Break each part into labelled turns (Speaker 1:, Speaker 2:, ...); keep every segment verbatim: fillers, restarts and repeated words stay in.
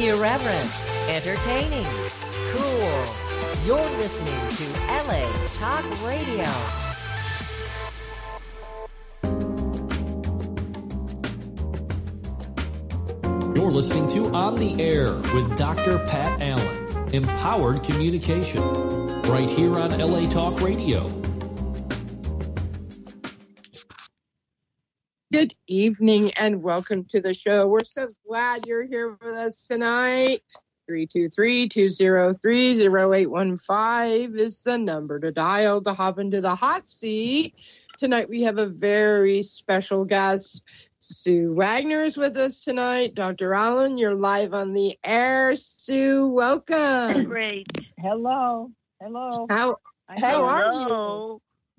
Speaker 1: Irreverent, entertaining, cool. You're listening to L A Talk Radio.
Speaker 2: You're listening to On the Air with Doctor Pat Allen. Empowered communication. Right here on L A Talk Radio.
Speaker 3: Good evening and welcome to the show. We're so glad you're here with us tonight. three two three, two zero three, zero eight one five is the number to dial to hop into the hot seat. Tonight we have a very special guest. Sue Wagner is with us tonight. Doctor Allen, you're live on the air. Sue, welcome.
Speaker 4: Great.
Speaker 5: Hello. Hello.
Speaker 3: How, how are you?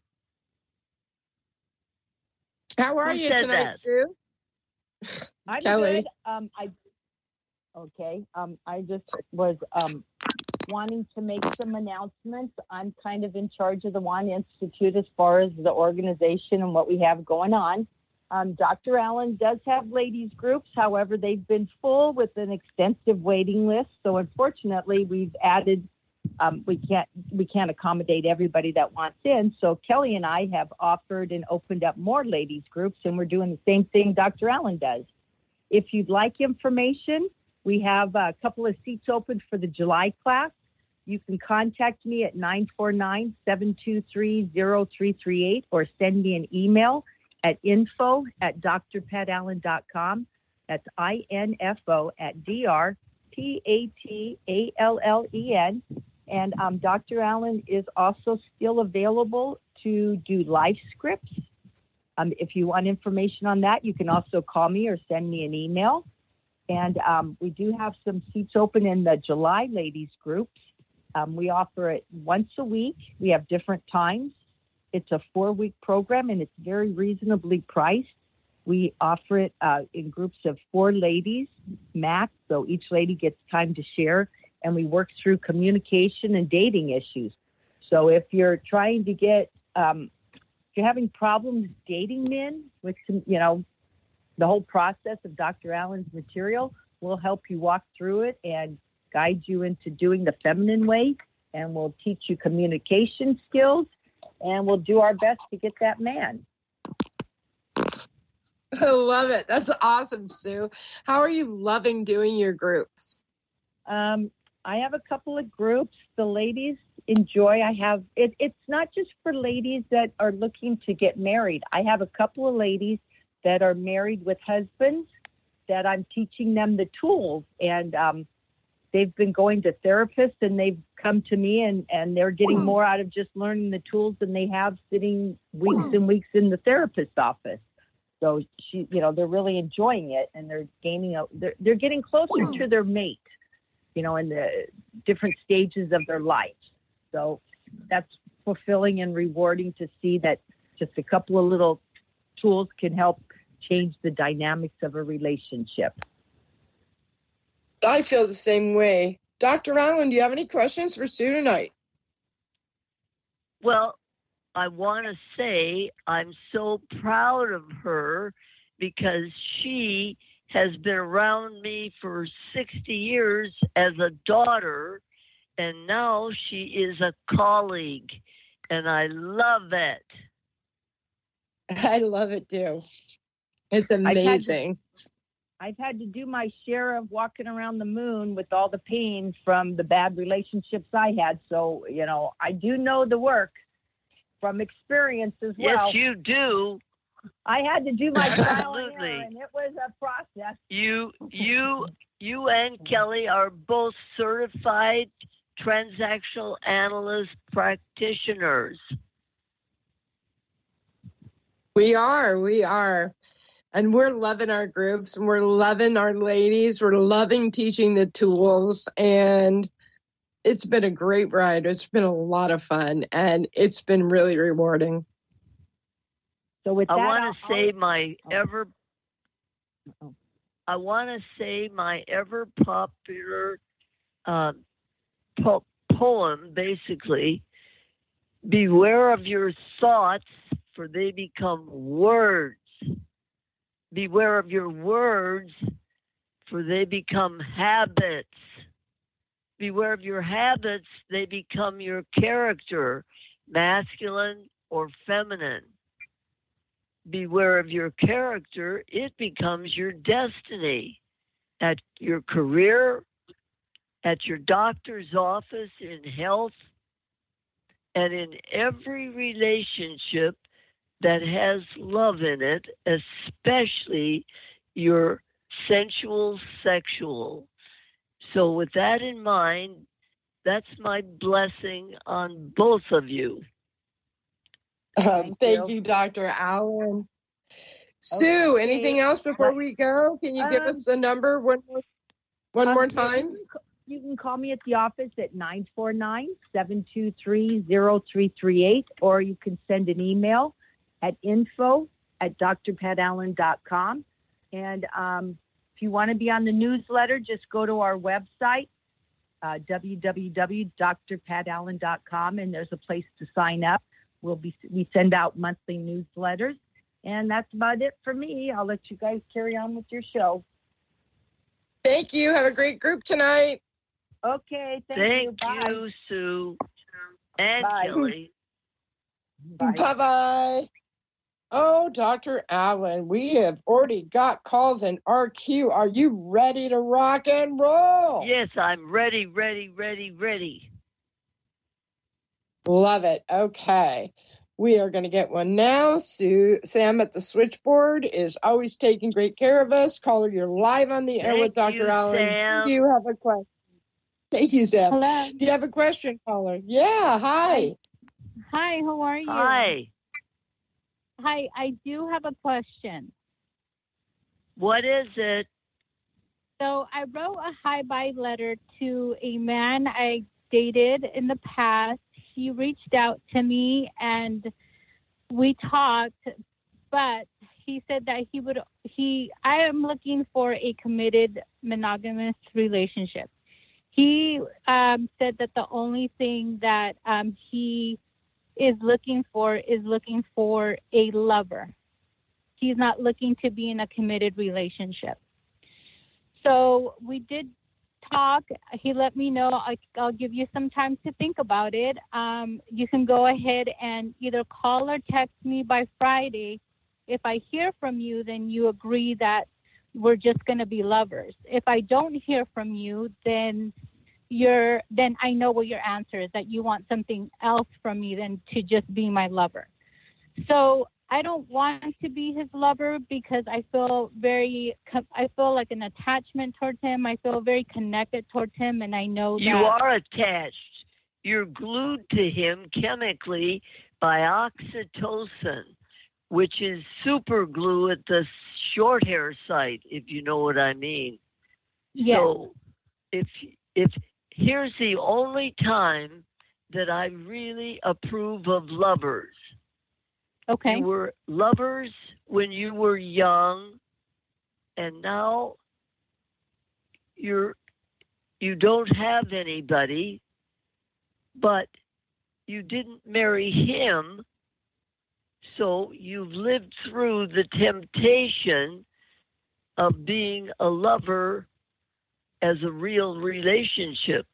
Speaker 3: How are
Speaker 4: Who
Speaker 3: you
Speaker 4: said
Speaker 3: tonight,
Speaker 4: that?
Speaker 3: Sue?
Speaker 5: I'm
Speaker 3: Kelly.
Speaker 5: good. Um, I okay. Um, I just was um wanting to make some announcements. I'm kind of in charge of the Wan Institute as far as the organization and what we have going on. Um, Doctor Allen does have ladies groups. However, they've been full with an extensive waiting list. So unfortunately, we've added. Um, we can't we can't accommodate everybody that wants in. So Kelly and I have offered and opened up more ladies groups, and we're doing the same thing Doctor Allen does. If you'd like information, we have a couple of seats open for the July class. You can contact me at nine four nine, seven two three, zero three three eight or send me an email at info at d r pat allen dot com. That's I N F O at D R P A T A L L E N. And um, Doctor Allen is also still available to do live scripts. Um, if you want information on that, you can also call me or send me an email. And um, we do have some seats open in the July ladies groups. Um, we offer it once a week. We have different times. It's a four-week program, and it's very reasonably priced. We offer it uh, in groups of four ladies max, so each lady gets time to share. And we work through communication and dating issues. So if you're trying to get, um, if you're having problems dating men with some, you know, the whole process of Doctor Allen's material, we'll help you walk through it and guide you into doing the feminine way. And we'll teach you communication skills, and we'll do our best to get that man.
Speaker 3: I love it. That's awesome, Sue. How are you loving doing your groups?
Speaker 5: Um, I have a couple of groups. The ladies enjoy. I have it. It's not just for ladies that are looking to get married. I have a couple of ladies that are married with husbands that I'm teaching them the tools, and um, they've been going to therapists, and they've come to me, and, and they're getting more out of just learning the tools than they have sitting weeks and weeks in the therapist's office. So she, you know, they're really enjoying it, and they're gaining a. They're they're getting closer to their mate, you know, in the different stages of their life. So that's fulfilling and rewarding to see that just a couple of little tools can help change the dynamics of a relationship.
Speaker 3: I feel the same way. Doctor Allen, do you have any questions for Sue tonight?
Speaker 4: Well, I want to say I'm so proud of her because she has been around me for sixty years as a daughter, and now she is a colleague, and I love it.
Speaker 3: I love it too. It's amazing.
Speaker 5: I've had to do my share of walking around the moon with all the pain from the bad relationships I had. So, you know, I do know the work from experience as well.
Speaker 4: Yes, you do.
Speaker 5: I had to do my trial and
Speaker 4: Absolutely.
Speaker 5: error, and it was a process.
Speaker 4: You, you, you and Kelly are both certified transactional analyst practitioners.
Speaker 3: We are, we are. And we're loving our groups, and we're loving our ladies. We're loving teaching the tools, and it's been a great ride. It's been a lot of fun, and it's been really rewarding.
Speaker 5: So with
Speaker 4: I
Speaker 5: that,
Speaker 4: want to
Speaker 5: I'll-
Speaker 4: say my
Speaker 5: oh.
Speaker 4: ever,
Speaker 5: Uh-oh.
Speaker 4: I want to say my ever popular uh, po- poem, basically, beware of your thoughts, for they become words. Beware of your words, for they become habits. Beware of your habits, they become your character, masculine or feminine. Beware of your character, it becomes your destiny. At your career, at your doctor's office, in health, and in every relationship that has love in it, especially your sensual, sexual. So with that in mind, that's my blessing on both of you.
Speaker 3: Um,
Speaker 5: Thank
Speaker 3: thank
Speaker 5: you.
Speaker 3: you, Doctor Allen. Sue,
Speaker 5: Okay.
Speaker 3: anything else before we go? Can you give
Speaker 5: Um,
Speaker 3: us the number one more, one
Speaker 5: Um,
Speaker 3: more
Speaker 5: yeah, You
Speaker 3: time?
Speaker 5: can, ca- you can call me at the office at nine four nine, seven two three, zero three three eight, or you can send an email at info at d r pat allen dot com. And um, if you want to be on the newsletter, just go to our website, uh, w w w dot d r pat allen dot com, and there's a place to sign up. We'll be we send out monthly newsletters, and that's about it for me. I'll let you guys carry on with your show.
Speaker 3: Thank you. Have a great group tonight.
Speaker 5: Okay, thank,
Speaker 4: Thank
Speaker 5: you. Bye.
Speaker 4: you, Sue and
Speaker 5: Bye.
Speaker 4: Kelly.
Speaker 5: Bye.
Speaker 3: Bye-bye. Oh, Doctor Allen, we have already got calls in our queue. Are you ready to rock and roll?
Speaker 4: Yes, I'm ready, ready, ready, ready.
Speaker 3: Love it. Okay. We are going to get one now. Sue, Sam at the switchboard is always taking great care of us. Caller, you're live on the air
Speaker 4: Thank
Speaker 3: with Doctor
Speaker 4: you,
Speaker 3: Allen.
Speaker 4: Sam.
Speaker 3: Do you have a question? Thank you, Sam.
Speaker 6: Hello.
Speaker 3: Do you have a question, caller? Yeah, hi.
Speaker 6: Hi, how are you?
Speaker 4: Hi.
Speaker 6: Hi, I do have a question.
Speaker 4: What is it?
Speaker 6: So I wrote a hi-bye letter to a man I dated in the past. He reached out to me and we talked, but he said that he would, he, I am looking for a committed monogamous relationship. He um, said that the only thing that um, he is looking for is looking for a lover. He's not looking to be in a committed relationship. So we did talk. He let me know I, I'll give you some time to think about it. Um, you can go ahead and either call or text me by Friday. If I hear from you, then you agree that we're just going to be lovers. If I don't hear from you, then you're then I know what your answer is, that you want something else from me than to just be my lover. So I don't want to be his lover because I feel very, I feel like an attachment towards him. I feel very connected towards him, and I know
Speaker 4: You
Speaker 6: that.
Speaker 4: are attached. You're glued to him chemically by oxytocin, which is super glue at the short hair site, if you know what I mean.
Speaker 6: Yes.
Speaker 4: So if if here's the only time that I really approve of lovers.
Speaker 6: Okay.
Speaker 4: You were lovers when you were young, and now you're you don't have anybody, but you didn't marry him, so you've lived through the temptation of being a lover as a real relationship.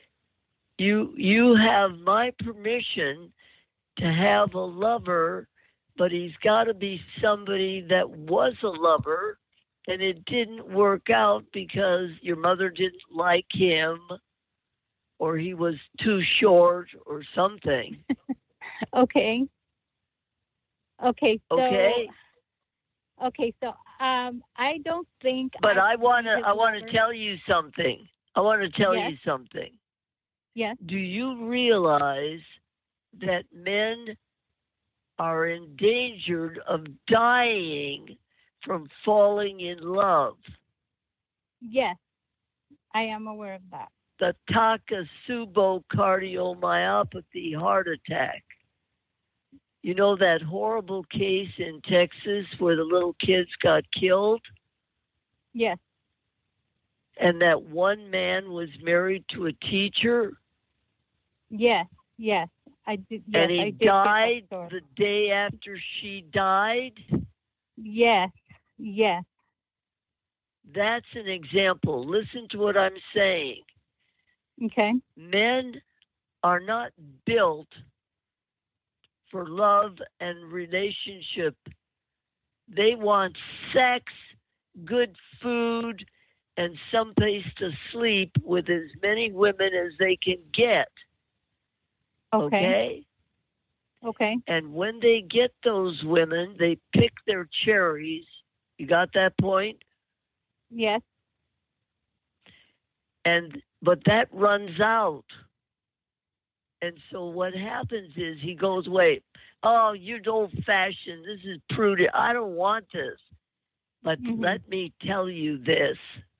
Speaker 4: You you have my permission to have a lover, but he's got to be somebody that was a lover, and it didn't work out because your mother didn't like him, or he was too short, or something.
Speaker 6: Okay. Okay. So,
Speaker 4: Okay.
Speaker 6: Okay. So, um, I don't think.
Speaker 4: But I want to.
Speaker 6: his
Speaker 4: I want
Speaker 6: lover-
Speaker 4: to tell you something. I want to tell
Speaker 6: Yes.
Speaker 4: you something.
Speaker 6: Yes.
Speaker 4: Do you realize that men are endangered of dying from falling in love?
Speaker 6: Yes. I am aware of that.
Speaker 4: The Takotsubo cardiomyopathy heart attack. You know that horrible case in Texas where the little kids got killed?
Speaker 6: Yes.
Speaker 4: And that one man was married to a teacher?
Speaker 6: Yes. Yes. I did. Yes,
Speaker 4: and he
Speaker 6: I did get that
Speaker 4: died
Speaker 6: story.
Speaker 4: the day after she died?
Speaker 6: Yes. Yes.
Speaker 4: That's an example. Listen to what I'm saying.
Speaker 6: Okay.
Speaker 4: Men are not built for love and relationship. They want sex, good food, and someplace to sleep with as many women as they can get.
Speaker 6: Okay.
Speaker 4: Okay?
Speaker 6: Okay.
Speaker 4: And when they get those women, they pick their cherries. You got that point?
Speaker 6: Yes.
Speaker 4: And but that runs out. And so what happens is he goes, wait, oh, you're old-fashioned. This is prudent. I don't want this. But
Speaker 6: Mhm.
Speaker 4: let me tell you this.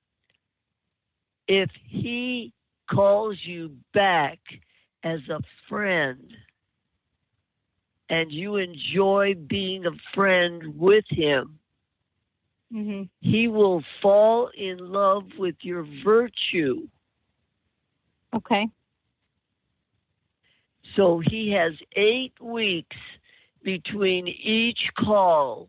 Speaker 4: If he calls you back as a friend and you enjoy being a friend with him,
Speaker 6: Mhm.
Speaker 4: he will fall in love with your virtue.
Speaker 6: Okay.
Speaker 4: So he has eight weeks between each call,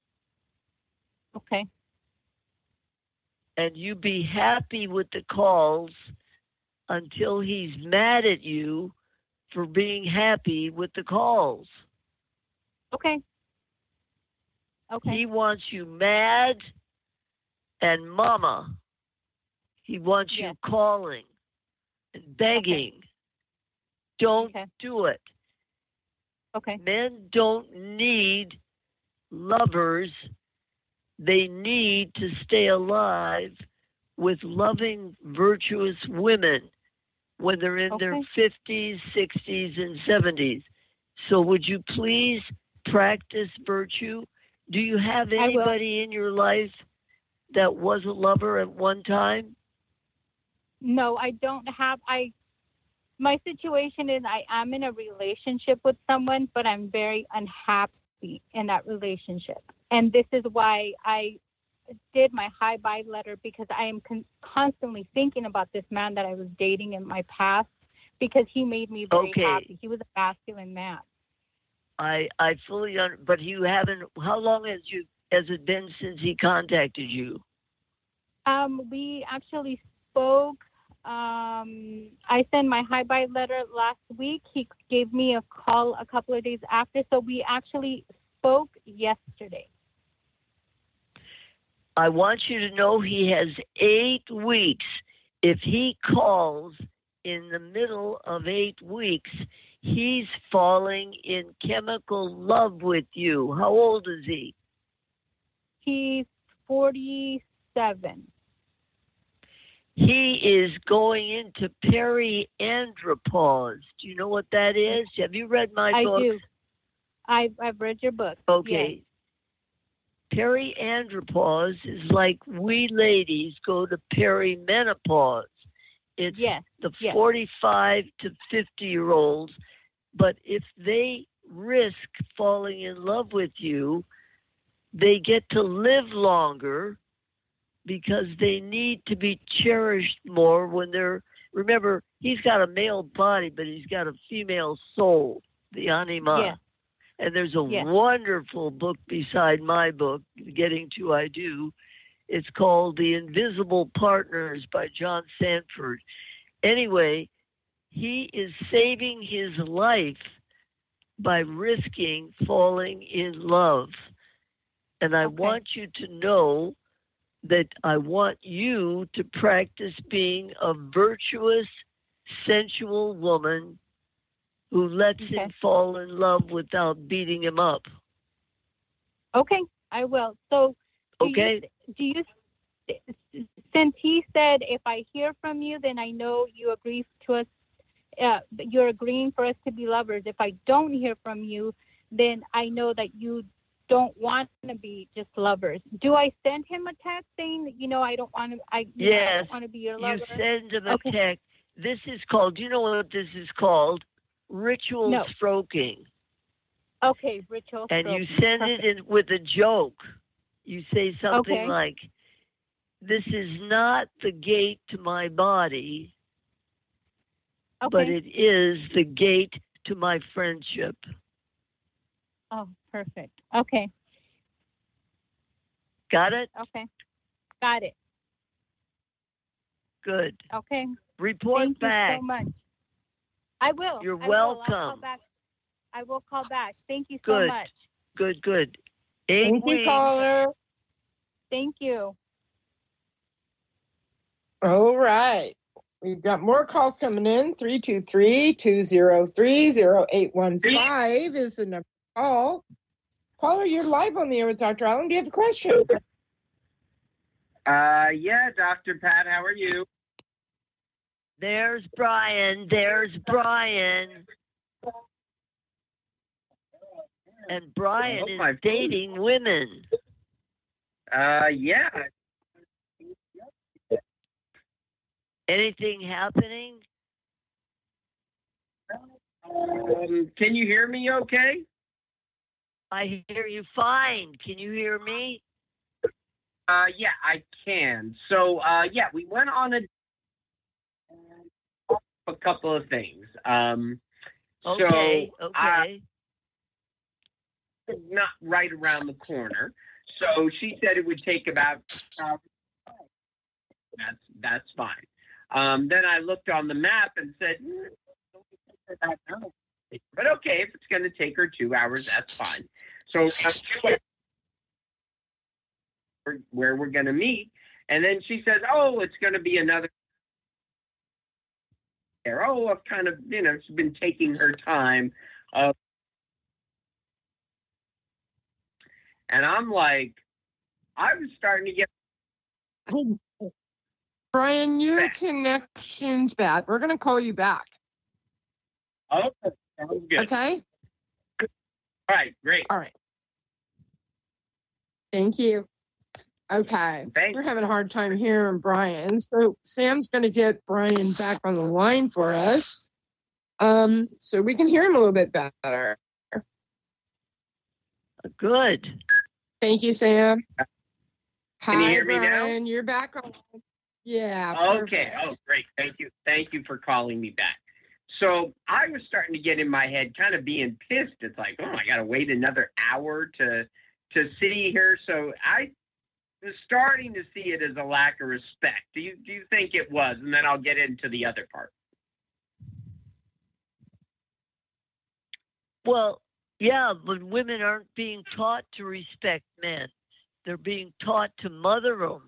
Speaker 6: Okay.
Speaker 4: and you be happy with the calls until he's mad at you for being happy with the calls.
Speaker 6: Okay. Okay.
Speaker 4: He wants you mad and mama. He wants
Speaker 6: Yes.
Speaker 4: you calling and begging. Don't
Speaker 6: Okay.
Speaker 4: do it.
Speaker 6: Okay.
Speaker 4: Men don't need lovers. They need to stay alive with loving, virtuous women when they're in their
Speaker 6: Okay.
Speaker 4: fifties, sixties, and seventies. So would you please practice virtue? Do you have
Speaker 6: I will.
Speaker 4: anybody in your life that was a lover at one time?
Speaker 6: No, I don't have. I. My situation is I am in a relationship with someone, but I'm very unhappy in that relationship, and this is why I did my high bye letter, because I am con- constantly thinking about this man that I was dating in my past, because he made me very
Speaker 4: Okay.
Speaker 6: happy. He was a masculine man.
Speaker 4: I I fully under, but you haven't. How long has you has it been since he contacted you?
Speaker 6: Um, we actually spoke. Um, I sent my high bye letter last week. He gave me a call a couple of days after, so we actually spoke yesterday.
Speaker 4: I want you to know he has eight weeks. If he calls in the middle of eight weeks, he's falling in chemical love with you. How old is he?
Speaker 6: He's forty-seven.
Speaker 4: He is going into periandropause. Do you know what that is? Have you read my
Speaker 6: I
Speaker 4: book?
Speaker 6: do. I've, I've read your book.
Speaker 4: Okay. Periandropause is like we ladies go to perimenopause. It's
Speaker 6: Yes.
Speaker 4: the
Speaker 6: yes.
Speaker 4: forty-five to fifty year olds. But if they risk falling in love with you, they get to live longer because they need to be cherished more when they're, remember, he's got a male body, but he's got a female soul, the anima.
Speaker 6: Yes.
Speaker 4: And there's a
Speaker 6: Yes.
Speaker 4: wonderful book beside my book, Getting to I Do. It's called The Invisible Partners by John Sanford. Anyway, he is saving his life by risking falling in love. And I
Speaker 6: Okay.
Speaker 4: want you to know that I want you to practice being a virtuous, sensual woman who lets
Speaker 6: Okay.
Speaker 4: him fall in love without beating him up.
Speaker 6: Okay, I will. So, do
Speaker 4: Okay?
Speaker 6: you, do you, since he said if I hear from you, then I know you agree to us, uh, you're agreeing for us to be lovers. If I don't hear from you, then I know that you don't want to be just lovers. Do I send him a text saying, you know, I don't want to, I, you know, I
Speaker 4: Yes.
Speaker 6: don't want to be your
Speaker 4: You
Speaker 6: lover?
Speaker 4: send him a
Speaker 6: Okay.
Speaker 4: text. This is called, do you know what this is called? Ritual
Speaker 6: No.
Speaker 4: stroking.
Speaker 6: Okay, ritual.
Speaker 4: And you
Speaker 6: stroking.
Speaker 4: send it in with a joke. You say something
Speaker 6: Okay.
Speaker 4: like, this is not the gate to my body,
Speaker 6: Okay.
Speaker 4: but it is the gate to my friendship.
Speaker 6: Oh, perfect. Okay.
Speaker 4: Got it?
Speaker 6: Okay. Got it.
Speaker 4: Good.
Speaker 6: Okay.
Speaker 4: Report
Speaker 6: Thank
Speaker 4: back.
Speaker 6: you so much. I will.
Speaker 4: You're
Speaker 6: I will. I'll call
Speaker 4: welcome.
Speaker 6: back. I will call back. Thank you so
Speaker 4: Good.
Speaker 6: much.
Speaker 4: Good, good. Eight
Speaker 3: Thank you,
Speaker 4: weeks.
Speaker 3: caller.
Speaker 6: Thank you.
Speaker 3: All right. We've got more calls coming in. three two three, two zero three, zero eight one five is the number to call. Caller, you're live on the air with Doctor Allen. Do you have a question?
Speaker 7: Uh, yeah, Doctor Pat, how are you?
Speaker 4: There's Brian. There's Brian. And Brian
Speaker 7: Oh,
Speaker 4: is
Speaker 7: my phone.
Speaker 4: dating women.
Speaker 7: Uh, yeah.
Speaker 4: Anything happening?
Speaker 7: Um, can you hear me okay?
Speaker 4: I hear you fine. Can you hear me?
Speaker 7: Uh, yeah, I can. So, uh, yeah, we went on a, a couple of things. Um,
Speaker 4: Okay,
Speaker 7: so,
Speaker 4: okay.
Speaker 7: Uh, not right around the corner. So she said it would take about, uh, that's, that's fine. Um, then I looked on the map and said, mm, but okay, if it's going to take her two hours, that's fine. So uh, where we're going to meet, and then she says, "Oh, it's going to be another." Oh, I've kind of, you know, she's been taking her time, uh, and I'm like, I was starting to get.
Speaker 3: Brian, your connection's bad. We're going to call you back.
Speaker 7: Oh, sounds good.
Speaker 3: Okay?
Speaker 7: All right, great.
Speaker 3: All right. Thank you. Okay.
Speaker 7: Thanks.
Speaker 3: We're having a hard time hearing Brian. So Sam's going to get Brian back on the line for us um, so we can hear him a little bit better.
Speaker 4: Good.
Speaker 3: Thank you, Sam.
Speaker 7: Can you
Speaker 3: Hi,
Speaker 7: hear me now?
Speaker 3: Brian. You're back on. Yeah.
Speaker 7: Okay.
Speaker 3: perfect.
Speaker 7: Oh, great. Thank you. Thank you for calling me back. So I was starting to get in my head, kind of being pissed. It's like, oh, I got to wait another hour to to see her. So I was starting to see it as a lack of respect. Do you do you think it was? And then I'll get into the other part.
Speaker 4: Well, yeah, but women aren't being taught to respect men. They're being taught to mother them.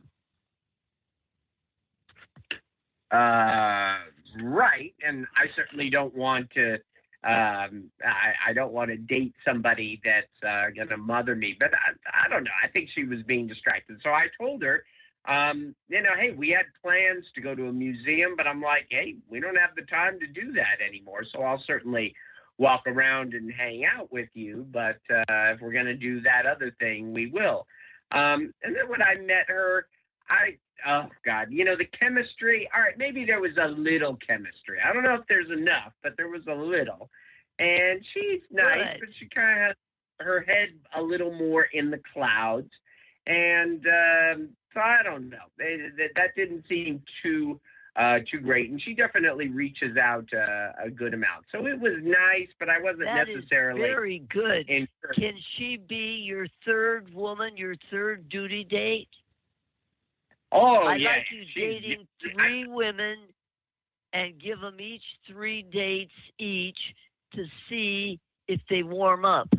Speaker 7: Uh, right. And I certainly don't want to, um, I, I don't want to date somebody that's uh, going to mother me. But I, I don't know. I think she was being distracted. So I told her, um, you know, hey, we had plans to go to a museum, but I'm like, hey, we don't have the time to do that anymore. So I'll certainly walk around and hang out with you. But uh, if we're going to do that other thing, we will. Um, and then when I met her, I, oh God, you know, the chemistry, all right, maybe there was a little chemistry. I don't know if there's enough, but there was a little. And she's nice,
Speaker 4: Right.
Speaker 7: but she kind of has her head a little more in the clouds. And um, so I don't know. That, that didn't seem too uh, too great. And she definitely reaches out uh, a good amount. So it was nice, but I wasn't
Speaker 4: That is
Speaker 7: necessarily
Speaker 4: very good.
Speaker 7: in.
Speaker 4: Can she be your third woman, your third duty date?
Speaker 7: Oh,
Speaker 4: I
Speaker 7: yeah.
Speaker 4: like you
Speaker 7: she-
Speaker 4: dating three women and give them each three dates each to see if they warm up.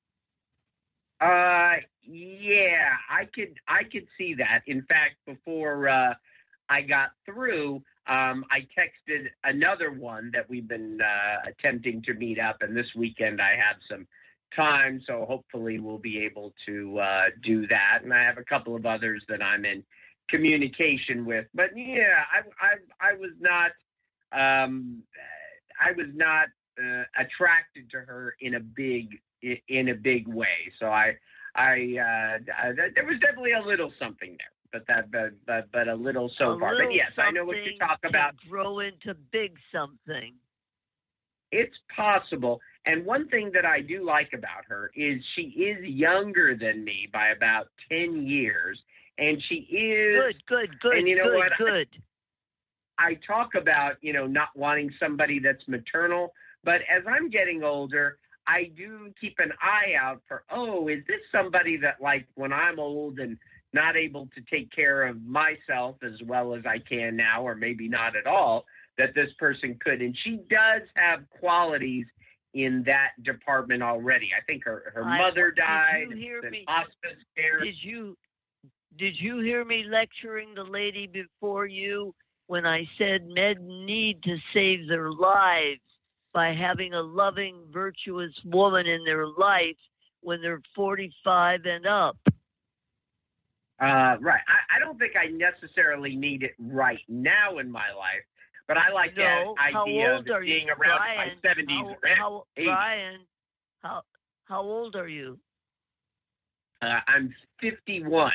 Speaker 7: Uh, yeah, I could, I could see that. In fact, before uh, I got through, um, I texted another one that we've been uh, attempting to meet up, and this weekend I have some time, so hopefully we'll be able to uh, do that. And I have a couple of others that I'm in communication with. But yeah, I, I, I was not, um, I was not uh, attracted to her in a big, in a big way. So I, I, uh, I, there was definitely a little something there, but that, but, but, but a little so
Speaker 4: A
Speaker 7: far.
Speaker 4: little
Speaker 7: But yes, I know what you
Speaker 4: something
Speaker 7: talk
Speaker 4: can
Speaker 7: about.
Speaker 4: grow into big something.
Speaker 7: It's possible. And one thing that I do like about her is she is younger than me by about ten years. And she is
Speaker 4: Good, good, good,
Speaker 7: and you know
Speaker 4: good,
Speaker 7: what?
Speaker 4: good.
Speaker 7: I talk about, you know, not wanting somebody that's maternal, but as I'm getting older, I do keep an eye out for, oh, is this somebody that, like, when I'm old and not able to take care of myself as well as I can now, or maybe not at all, that this person could. And she does have qualities in that department already. I think her, her
Speaker 4: I-
Speaker 7: mother
Speaker 4: did you
Speaker 7: died,
Speaker 4: hear
Speaker 7: in
Speaker 4: me?
Speaker 7: hospice care.
Speaker 4: Did you did you hear me lecturing the lady before you when I said men need to save their lives by having a loving, virtuous woman in their life when they're forty-five and up?
Speaker 7: Uh, right. I, I don't think I necessarily need it right now in my life, but I like
Speaker 4: No,
Speaker 7: that
Speaker 4: how
Speaker 7: idea
Speaker 4: old
Speaker 7: of
Speaker 4: are you,
Speaker 7: being around
Speaker 4: Brian?
Speaker 7: my seventies
Speaker 4: How,
Speaker 7: or
Speaker 4: how,
Speaker 7: eighties.
Speaker 4: Brian, how how old are you?
Speaker 7: Uh, I'm fifty-one.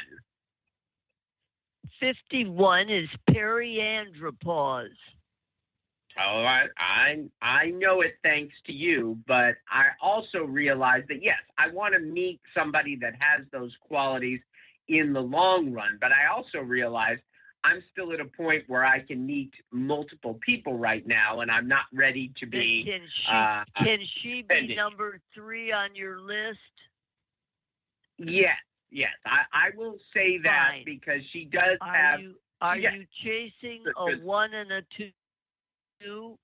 Speaker 4: fifty-one is periandropause.
Speaker 7: Oh, I, I I know it thanks to you, but I also realize that, yes, I want to meet somebody that has those qualities in the long run, but I also realize I'm still at a point where I can meet multiple people right now, and I'm not ready to
Speaker 4: Then
Speaker 7: be.
Speaker 4: can she
Speaker 7: uh,
Speaker 4: can she be
Speaker 7: offended.
Speaker 4: number three on your list?
Speaker 7: Yes, yes, I, I will say that
Speaker 4: Fine.
Speaker 7: because she does
Speaker 4: Are
Speaker 7: have.
Speaker 4: you are
Speaker 7: yeah.
Speaker 4: you chasing
Speaker 7: Good,
Speaker 4: a
Speaker 7: good.
Speaker 4: one and a two? two?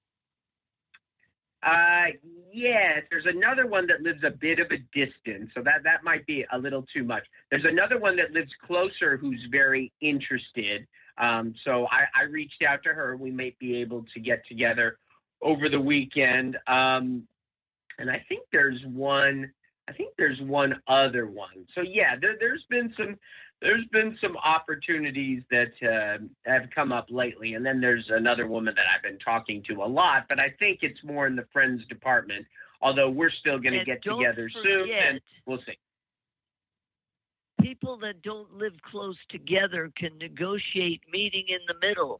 Speaker 7: Uh, yes, there's another one that lives a bit of a distance, so that, that might be a little too much. There's another one that lives closer who's very interested. Um, so I, I reached out to her. We might be able to get together over the weekend. Um, and I think there's one. I think there's one other one. So yeah, there, there's been some. There's been some opportunities that uh, have come up lately, and then there's another woman that I've been talking to a lot, but I think it's more in the friends department, although we're still going to
Speaker 4: And
Speaker 7: get
Speaker 4: don't
Speaker 7: together soon,
Speaker 4: forget,
Speaker 7: and we'll see.
Speaker 4: people that don't live close together can negotiate meeting in the middle.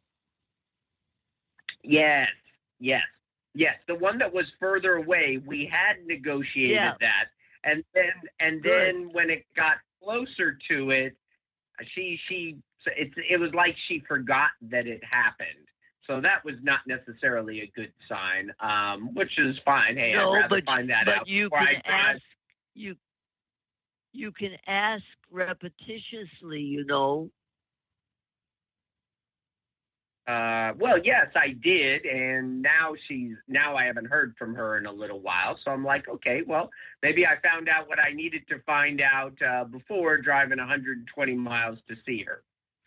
Speaker 7: Yes, yes, yes. The one that was further away, we had negotiated
Speaker 4: Yeah.
Speaker 7: that, and then and
Speaker 4: Good.
Speaker 7: then when it got closer to it, she she it it was like she forgot that it happened. So that was not necessarily a good sign, um, which is fine. Hey,
Speaker 4: no,
Speaker 7: I'd rather
Speaker 4: but,
Speaker 7: find that
Speaker 4: but
Speaker 7: out
Speaker 4: you
Speaker 7: before
Speaker 4: can
Speaker 7: I drive.
Speaker 4: ask you you can ask repetitiously, you know.
Speaker 7: Uh, well, yes, I did, and now she's now I haven't heard from her in a little while. So I'm like, okay, well, maybe I found out what I needed to find out uh, before driving one hundred twenty miles to see her.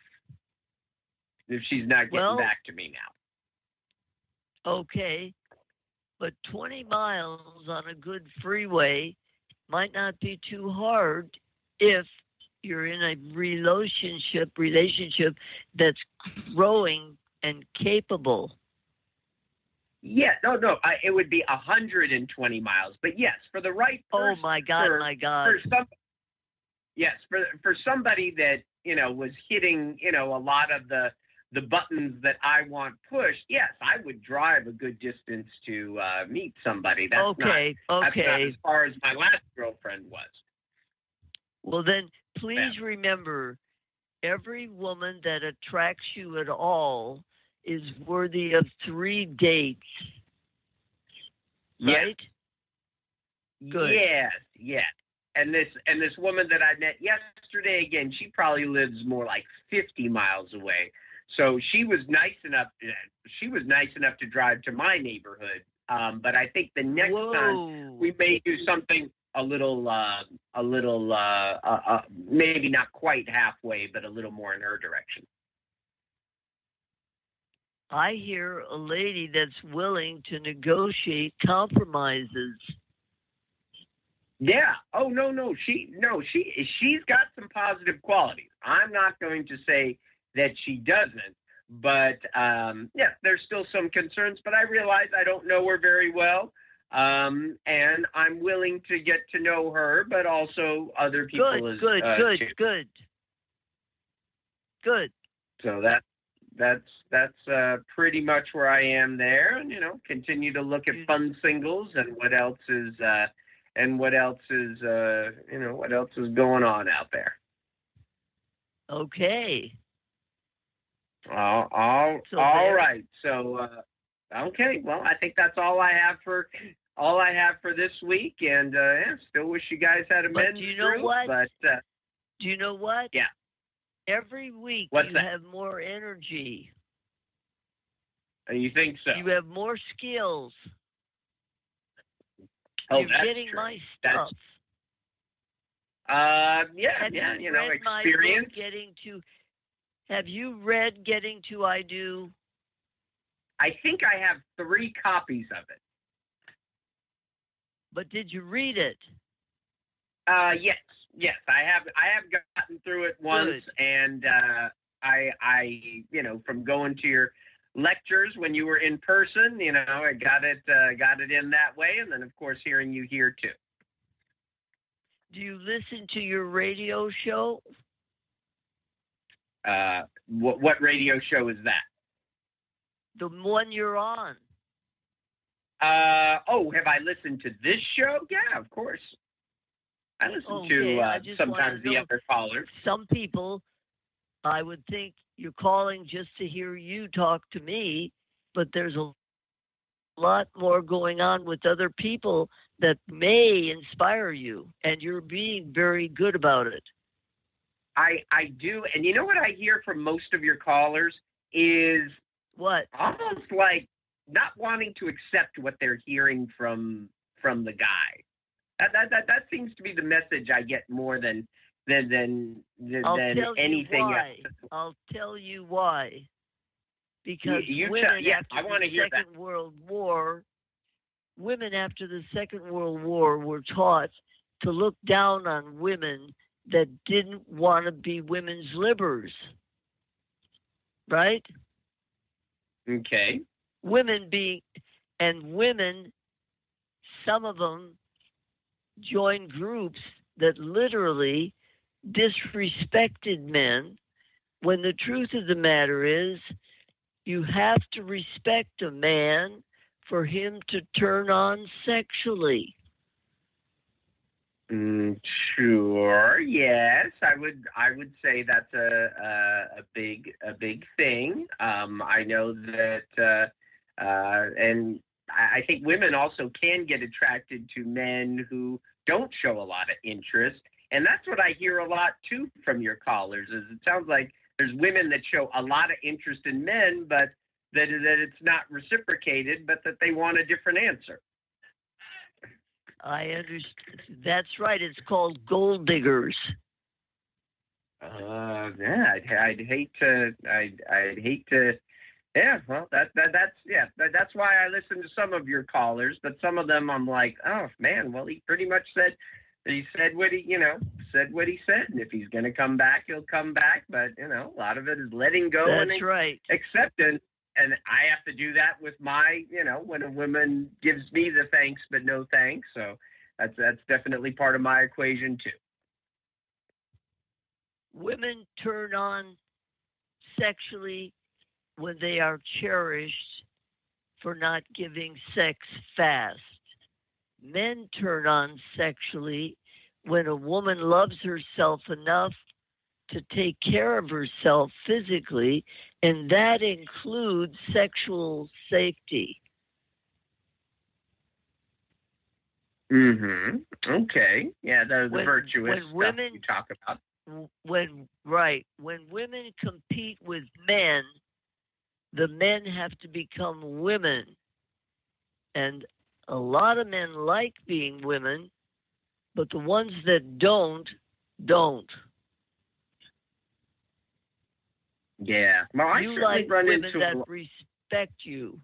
Speaker 7: If she's not getting
Speaker 4: Well-
Speaker 7: back to me now.
Speaker 4: Okay, but twenty miles on a good freeway might not be too hard if you're in a relationship relationship that's growing and capable.
Speaker 7: Yeah, no, no, I, it would be one hundred twenty miles. But yes, for the right
Speaker 4: Oh
Speaker 7: person,
Speaker 4: my God,
Speaker 7: for,
Speaker 4: my God.
Speaker 7: for some, yes, for for somebody that you know was hitting you know a lot of the the buttons that I want pushed. Yes, I would drive a good distance to uh, meet somebody. That's
Speaker 4: Okay,
Speaker 7: not, that's not
Speaker 4: okay.
Speaker 7: as far as my last girlfriend was.
Speaker 4: Well, then please remember, every woman that attracts you at all is worthy of three dates.
Speaker 7: Yes.
Speaker 4: Right? Good.
Speaker 7: Yes, yes. And this and this woman that I met yesterday, again, she probably lives more like fifty miles away. So she was nice enough. She was nice enough to drive to my neighborhood. Um, but I think the next
Speaker 4: Whoa.
Speaker 7: time we may do something a little, uh, a little, uh, uh, uh, maybe not quite halfway, but a little more in her direction.
Speaker 4: I hear a lady that's willing to negotiate compromises.
Speaker 7: Yeah. Oh no, no. She no. She she's got some positive qualities. I'm not going to say that she doesn't, but um, yeah, there's still some concerns. But I realize I don't know her very well, um, and I'm willing to get to know her, but also other people
Speaker 4: Good,
Speaker 7: as
Speaker 4: good,
Speaker 7: uh,
Speaker 4: good,
Speaker 7: too.
Speaker 4: good. Good.
Speaker 7: So that that's that's uh, pretty much where I am there, and you know, continue to look at fun singles and what else is uh, and what else is uh, you know what else is going on out there.
Speaker 4: Okay.
Speaker 7: All, all,
Speaker 4: So
Speaker 7: all
Speaker 4: there-
Speaker 7: right. So, uh, okay. Well, I think that's all I have for all I have for this week, and uh, yeah, still wish you guys had a
Speaker 4: But
Speaker 7: men's
Speaker 4: you know
Speaker 7: group,
Speaker 4: what?
Speaker 7: But uh,
Speaker 4: Do you know what?
Speaker 7: Yeah.
Speaker 4: Every week
Speaker 7: What's
Speaker 4: you
Speaker 7: that?
Speaker 4: have more energy.
Speaker 7: You think so?
Speaker 4: You have more skills.
Speaker 7: Oh,
Speaker 4: You're
Speaker 7: that's
Speaker 4: getting
Speaker 7: true.
Speaker 4: my
Speaker 7: That's-
Speaker 4: stuff.
Speaker 7: Uh, yeah,
Speaker 4: Have
Speaker 7: yeah,
Speaker 4: you
Speaker 7: you know,
Speaker 4: read my
Speaker 7: experience.
Speaker 4: book, Getting to? Have you read Getting to I Do?
Speaker 7: I think I have three copies of it.
Speaker 4: But did you read it?
Speaker 7: Uh, yes, yes, I have. I have gotten through it once,
Speaker 4: Good.
Speaker 7: and uh, I, I, you know, from going to your lectures when you were in person, you know, I got it, uh, got it in that way, and then of course hearing you here too.
Speaker 4: Do you listen to your radio show?
Speaker 7: Uh, what what radio show is that?
Speaker 4: The one you're on.
Speaker 7: Uh, oh, have I listened to this show? Yeah, of course. I listen
Speaker 4: Okay,
Speaker 7: to
Speaker 4: I
Speaker 7: uh,
Speaker 4: just
Speaker 7: sometimes
Speaker 4: wanted to
Speaker 7: the
Speaker 4: know.
Speaker 7: other callers.
Speaker 4: Some people, I would think you're calling just to hear you talk to me, but there's a lot more going on with other people that may inspire you, and you're being very good about it.
Speaker 7: I I do, and you know what I hear from most of your callers is
Speaker 4: What?
Speaker 7: almost like not wanting to accept what they're hearing from from the guy. That that that, that seems to be the message I get more than than than than,
Speaker 4: I'll
Speaker 7: than
Speaker 4: tell
Speaker 7: anything
Speaker 4: you why.
Speaker 7: else.
Speaker 4: I'll tell you why. Because
Speaker 7: You- you
Speaker 4: women
Speaker 7: tell- yeah,
Speaker 4: after
Speaker 7: I wanna
Speaker 4: the
Speaker 7: hear that.
Speaker 4: Second World War, women after the Second World War were taught to look down on women that didn't want to be women's livers. Right?
Speaker 7: Okay.
Speaker 4: Women being, and women, some of them joined groups that literally disrespected men, when the truth of the matter is you have to respect a man for him to turn on sexually.
Speaker 7: Mm, sure. Yes, I would. I would say that's a a, a big a big thing. Um, I know that, uh, uh, and I I think women also can get attracted to men who don't show a lot of interest, and that's what I hear a lot too from your callers. Is it sounds like there's women that show a lot of interest in men, but that that it's not reciprocated, but that they want a different answer.
Speaker 4: I understand. That's right. It's called gold diggers.
Speaker 7: Uh, yeah, I'd, I'd hate to. I'd, I'd hate to. Yeah, well, that, that that's yeah, that, that's why I listen to some of your callers, but some of them I'm like, oh man, well, he pretty much said he said what he, you know, said what he said, and if he's going to come back, he'll come back. But you know, a lot of it is letting go
Speaker 4: That's
Speaker 7: and
Speaker 4: right.
Speaker 7: acceptance. And I have to do that with my, you know, when a woman gives me the thanks but no thanks. So that's that's definitely part of my equation too.
Speaker 4: Women turn on sexually when they are cherished for not giving sex fast. Men turn on sexually when a woman loves herself enough to take care of herself physically, and that includes sexual safety.
Speaker 7: Mm-hmm. Okay. Yeah, the, the
Speaker 4: When-
Speaker 7: virtuous
Speaker 4: when
Speaker 7: stuff
Speaker 4: women-
Speaker 7: you talk about.
Speaker 4: When right, when women compete with men, the men have to become women. And a lot of men like being women, but the ones that don't, don't.
Speaker 7: Yeah. Well, I
Speaker 4: You
Speaker 7: certainly
Speaker 4: like
Speaker 7: run
Speaker 4: women
Speaker 7: into
Speaker 4: that
Speaker 7: a,
Speaker 4: respect you.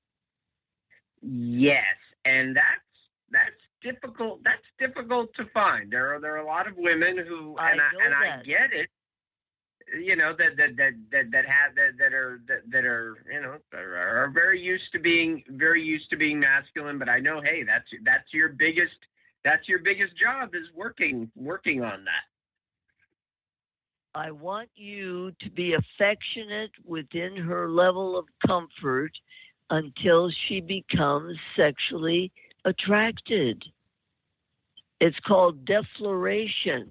Speaker 7: yes, and that's that's difficult. That's difficult to find. There are there are a lot of women who,
Speaker 4: I
Speaker 7: and I
Speaker 4: know
Speaker 7: and I
Speaker 4: that.
Speaker 7: get it. You know that that that that, that have that, that are that, that are you know are, are very used to being very used to being masculine. But I know, hey, that's that's your biggest that's your biggest job is working working on that.
Speaker 4: I want you to be affectionate within her level of comfort until she becomes sexually attracted. It's called defloration.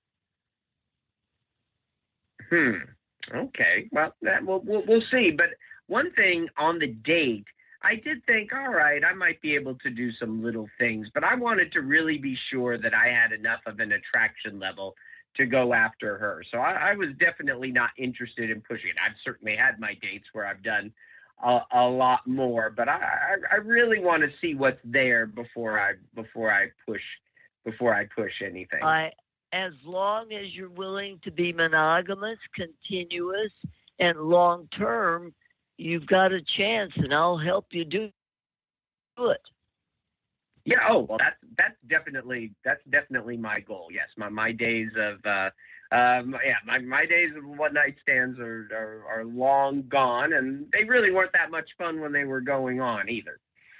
Speaker 7: Hmm. Okay. Well, that, we'll, we'll we'll see. But one thing on the date, I did think, all right, I might be able to do some little things, but I wanted to really be sure that I had enough of an attraction level to go after her. So I, I was definitely not interested in pushing it. I've certainly had my dates where I've done a, a lot more, but I, I, I really want to see what's there before I before I push before I push anything.
Speaker 4: I, as long as you're willing to be monogamous, continuous, and long term, you've got a chance, and I'll help you do it.
Speaker 7: Yeah. Oh, well, that's that's definitely that's definitely my goal. Yes, my my days of uh, um, yeah, my, my days of one night stands are, are are long gone, and they really weren't that much fun when they were going on either.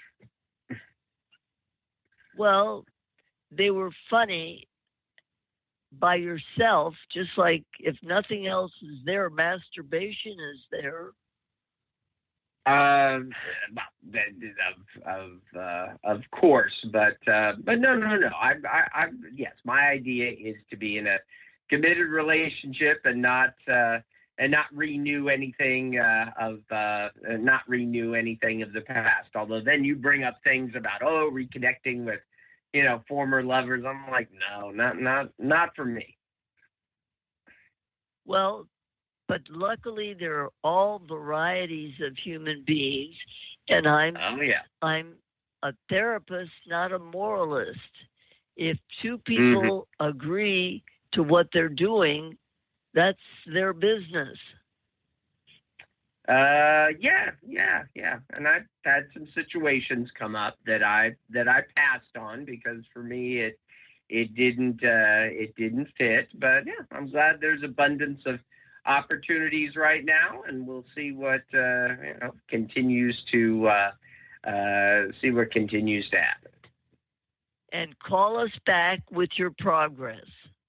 Speaker 4: Well, they were funny by yourself, just like if nothing else is there, masturbation is there.
Speaker 7: Um, of of uh, of course, but uh, but no no no. I I, I yes, my idea is to be in a committed relationship and not uh, and not renew anything uh, of uh, not renew anything of the past. Although then you bring up things about oh reconnecting with you know former lovers. I'm like no, not not not for me.
Speaker 4: Well. But luckily, there are all varieties of human beings, and I'm
Speaker 7: oh, yeah.
Speaker 4: I'm a therapist, not a moralist. If two people
Speaker 7: mm-hmm.
Speaker 4: agree to what they're doing, that's their business.
Speaker 7: Uh, yeah, yeah, yeah. And I've had some situations come up that I that I passed on because for me it it didn't uh, it didn't fit. But yeah, I'm glad there's abundance of opportunities right now, and we'll see what uh, you know continues to uh, uh, see what continues to happen.
Speaker 4: And call us back with your progress.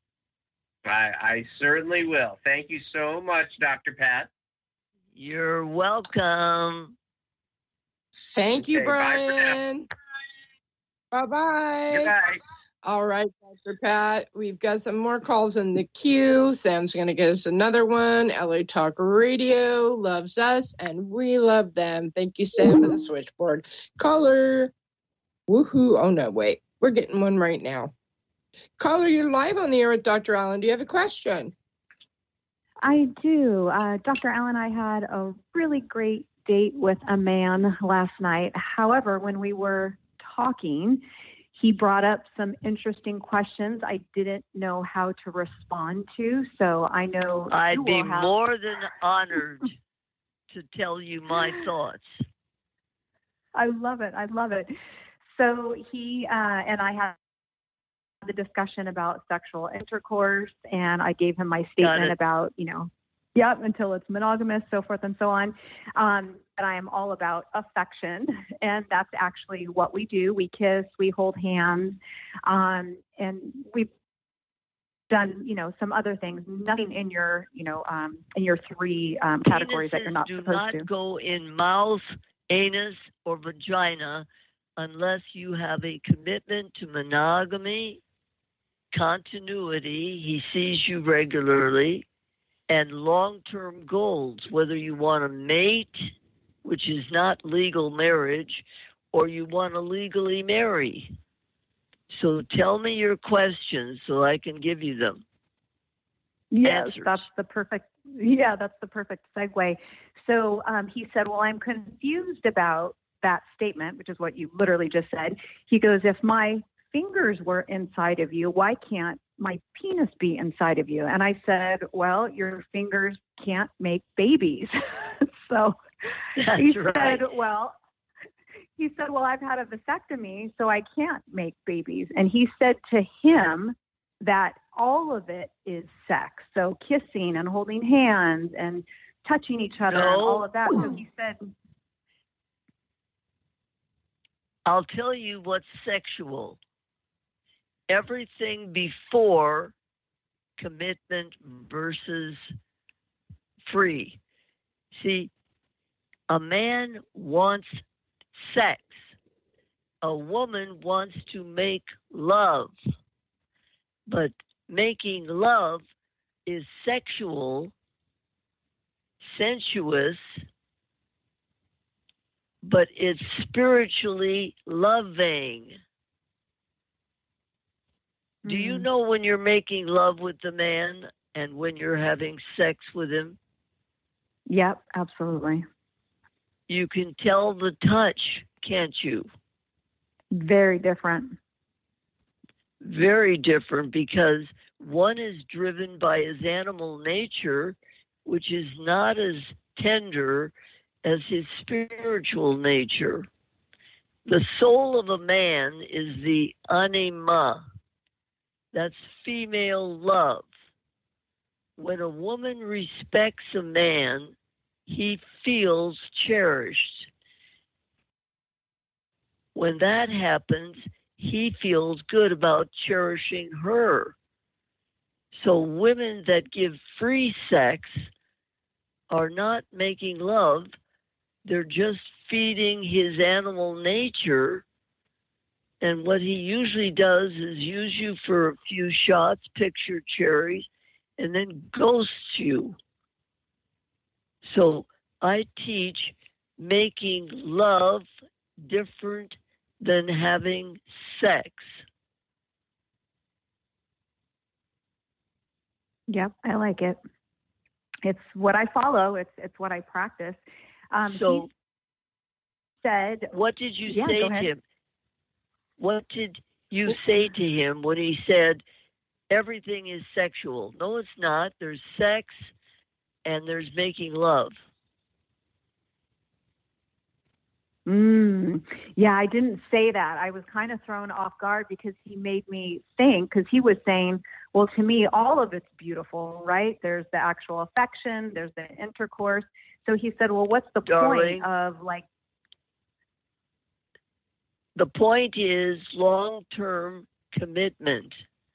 Speaker 7: I, I certainly will. Thank you so much, Doctor Pat.
Speaker 4: You're welcome.
Speaker 3: Thank you,
Speaker 7: Okay,
Speaker 3: Brian. Bye bye.
Speaker 7: Goodbye.
Speaker 3: All right, Doctor Pat, we've got some more calls in the queue. Sam's going to get us another one. L A Talk Radio loves us, and we love them. Thank you, Sam, for the switchboard. Caller. Woohoo. Oh, no, wait. We're getting one right now. Caller, you're live on the air with Doctor Allen. Do you have a question?
Speaker 8: I do. Uh, Doctor Allen, I had a really great date with a man last night. However, when we were talking, he brought up some interesting questions I didn't know how to respond to. So I know
Speaker 4: I'd
Speaker 8: you
Speaker 4: be
Speaker 8: will have...
Speaker 4: more than honored to tell you my thoughts.
Speaker 8: I love it. I love it. So he uh, and I had the discussion about sexual intercourse, and I gave him my statement about, you know, yep, until it's monogamous, so forth and so on. Um, and I am all about affection, and that's actually what we do. We kiss, we hold hands, um, and we've done, you know, some other things. Nothing in your, you know, um, in your three um, categories
Speaker 4: Penises
Speaker 8: that you're not
Speaker 4: do
Speaker 8: supposed
Speaker 4: not
Speaker 8: to.
Speaker 4: go in mouth, anus, or vagina unless you have a commitment to monogamy, continuity, he sees you regularly, and long-term goals, whether you want to mate, which is not legal marriage, or you want to legally marry. So tell me your questions so I can give you them.
Speaker 8: Yes,
Speaker 4: Answers.
Speaker 8: that's the perfect, yeah, that's the perfect segue. So um, he said, well, I'm confused about that statement, which is what you literally just said. He goes, if my fingers were inside of you, why can't my penis be inside of you? And I said, well, your fingers can't make babies. So
Speaker 4: That's
Speaker 8: he
Speaker 4: right.
Speaker 8: said, well, he said, well, I've had a vasectomy, so I can't make babies. And he said to him that all of it is sex. So kissing and holding hands and touching each other
Speaker 4: No.
Speaker 8: and all of that. So he said,
Speaker 4: I'll tell you what's sexual. Everything before commitment versus free. See, a man wants sex. A woman wants to make love. But making love is sexual, sensuous, but it's spiritually loving. Do you
Speaker 8: Mm.
Speaker 4: know when you're making love with the man and when you're having sex with him?
Speaker 8: Yep, absolutely.
Speaker 4: You can tell the touch, can't you?
Speaker 8: Very different.
Speaker 4: Very different, because one is driven by his animal nature, which is not as tender as his spiritual nature. The soul of a man is the anima. That's female love. When a woman respects a man, he feels cherished. When that happens, he feels good about cherishing her. So women that give free sex are not making love. They're just feeding his animal nature. And what he usually does is use you for a few shots, picture cherries, and then ghosts you. So I teach making love different than having sex.
Speaker 8: Yep, I like it. It's what I follow. It's it's what I practice. Um,
Speaker 4: So
Speaker 8: he said,
Speaker 4: what did you
Speaker 8: Yeah,
Speaker 4: say
Speaker 8: go
Speaker 4: to
Speaker 8: ahead.
Speaker 4: him? What did you say to him when he said everything is sexual? No, it's not. There's sex and there's making love.
Speaker 8: Mm, yeah, I didn't say that. I was kind of thrown off guard because he made me think, because he was saying, well, to me, all of it's beautiful, right? There's the actual affection, there's the intercourse. So he said, well, what's the
Speaker 4: Darling,
Speaker 8: point of like,
Speaker 4: the point is long-term commitment.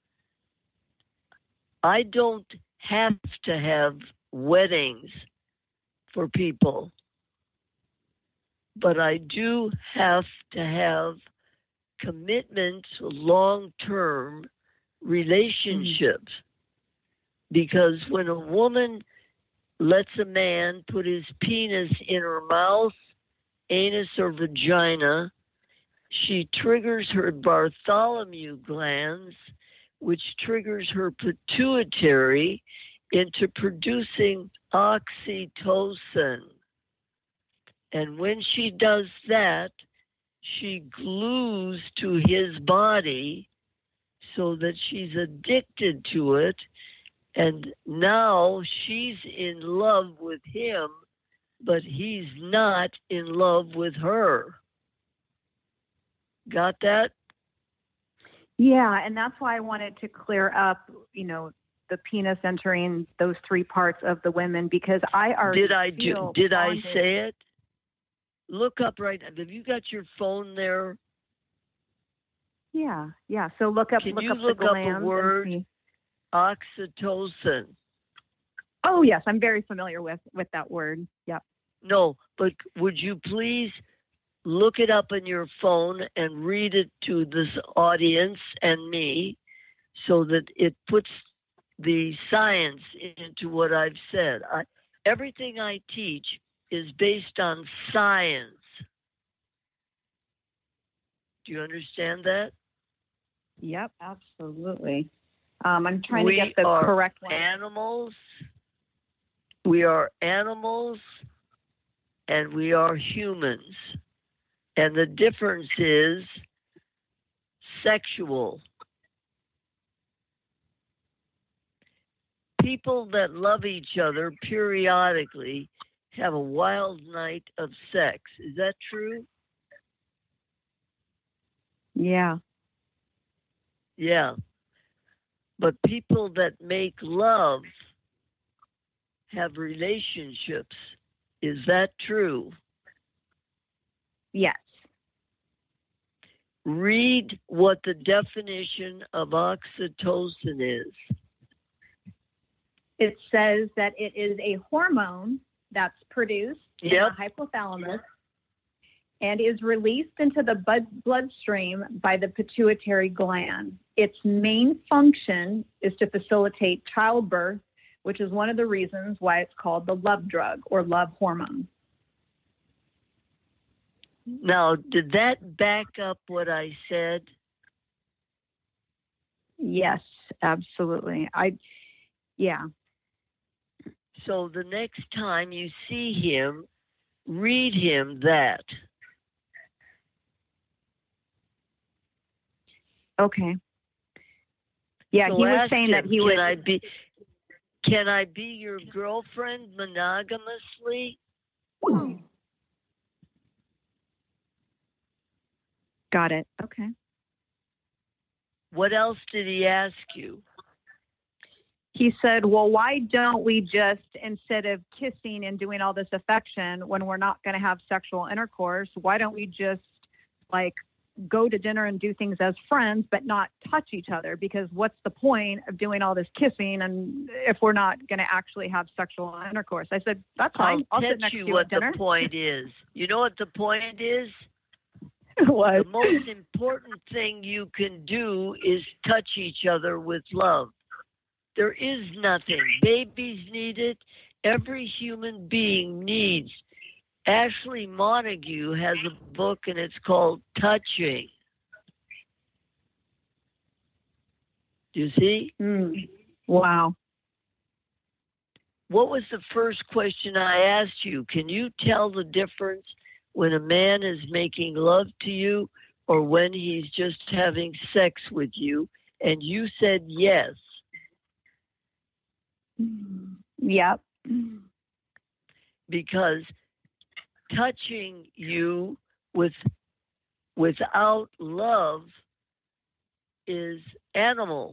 Speaker 4: I don't have to have weddings for people, but I do have to have commitment, long-term relationships. Because when a woman lets a man put his penis in her mouth, anus, or vagina, she triggers her Bartholomew glands, which triggers her pituitary into producing oxytocin. And when she does that, she glues to his body so that she's addicted to it. And now she's in love with him, but he's not in love with her. Got that?
Speaker 8: yeah, and that's why I wanted to clear up, you know, the penis entering those three parts of the women, because I already
Speaker 4: Did I do?
Speaker 8: feel
Speaker 4: Did I
Speaker 8: bonded.
Speaker 4: say it? Look up right now. Have you got your phone there?
Speaker 8: Yeah, yeah. So look up,
Speaker 4: Can
Speaker 8: look
Speaker 4: you
Speaker 8: up
Speaker 4: look
Speaker 8: the
Speaker 4: up a
Speaker 8: glands and
Speaker 4: word?
Speaker 8: see.
Speaker 4: Oxytocin.
Speaker 8: Oh yes, I'm very familiar with with that word. Yep.
Speaker 4: No, but would you please look it up on your phone and read it to this audience and me so that it puts the science into what I've said. I, everything I teach is based on science. Do you understand that?
Speaker 8: Yep, absolutely. Um, I'm trying
Speaker 4: we
Speaker 8: to get the
Speaker 4: are
Speaker 8: correct one.
Speaker 4: animals. We are animals and we are humans. And the difference is sexual. People that love each other periodically have a wild night of sex. Is that true?
Speaker 8: Yeah.
Speaker 4: Yeah. But people that make love have relationships. Is that true?
Speaker 8: Yes.
Speaker 4: Read what the definition of oxytocin is.
Speaker 8: It says that it is a hormone that's produced
Speaker 4: Yep.
Speaker 8: in the hypothalamus and is released into the blood bloodstream by the pituitary gland. Its main function is to facilitate childbirth, which is one of the reasons why it's called the love drug or love hormone.
Speaker 4: Now, did that back up what I said?
Speaker 8: Yes, absolutely. I, yeah.
Speaker 4: So the next time you see him, read him that.
Speaker 8: Okay. Yeah,
Speaker 4: So
Speaker 8: he was
Speaker 4: ask
Speaker 8: saying
Speaker 4: him,
Speaker 8: that he
Speaker 4: can
Speaker 8: would.
Speaker 4: I be, can I be your girlfriend monogamously?
Speaker 8: Got it. Okay.
Speaker 4: What else did he ask you?
Speaker 8: He said, well, why don't we just, instead of kissing and doing all this affection when we're not going to have sexual intercourse, why don't we just like go to dinner and do things as friends, but not touch each other? Because what's the point of doing all this kissing and if we're not going to actually have sexual intercourse? I said, that's fine.
Speaker 4: I'll,
Speaker 8: I'll
Speaker 4: tell
Speaker 8: sit next
Speaker 4: you
Speaker 8: to you
Speaker 4: what
Speaker 8: at dinner.
Speaker 4: the point is. You know what the point is?
Speaker 8: What?
Speaker 4: The most important thing you can do is touch each other with love. There is nothing. Babies need it. Every human being needs. Ashley Montague has a book, and it's called Touching. Do you see?
Speaker 8: Mm. Wow.
Speaker 4: What was the first question I asked you? Can you tell the difference when a man is making love to you or when he's just having sex with you? And you said yes.
Speaker 8: Yep.
Speaker 4: Because touching you with without love is animal.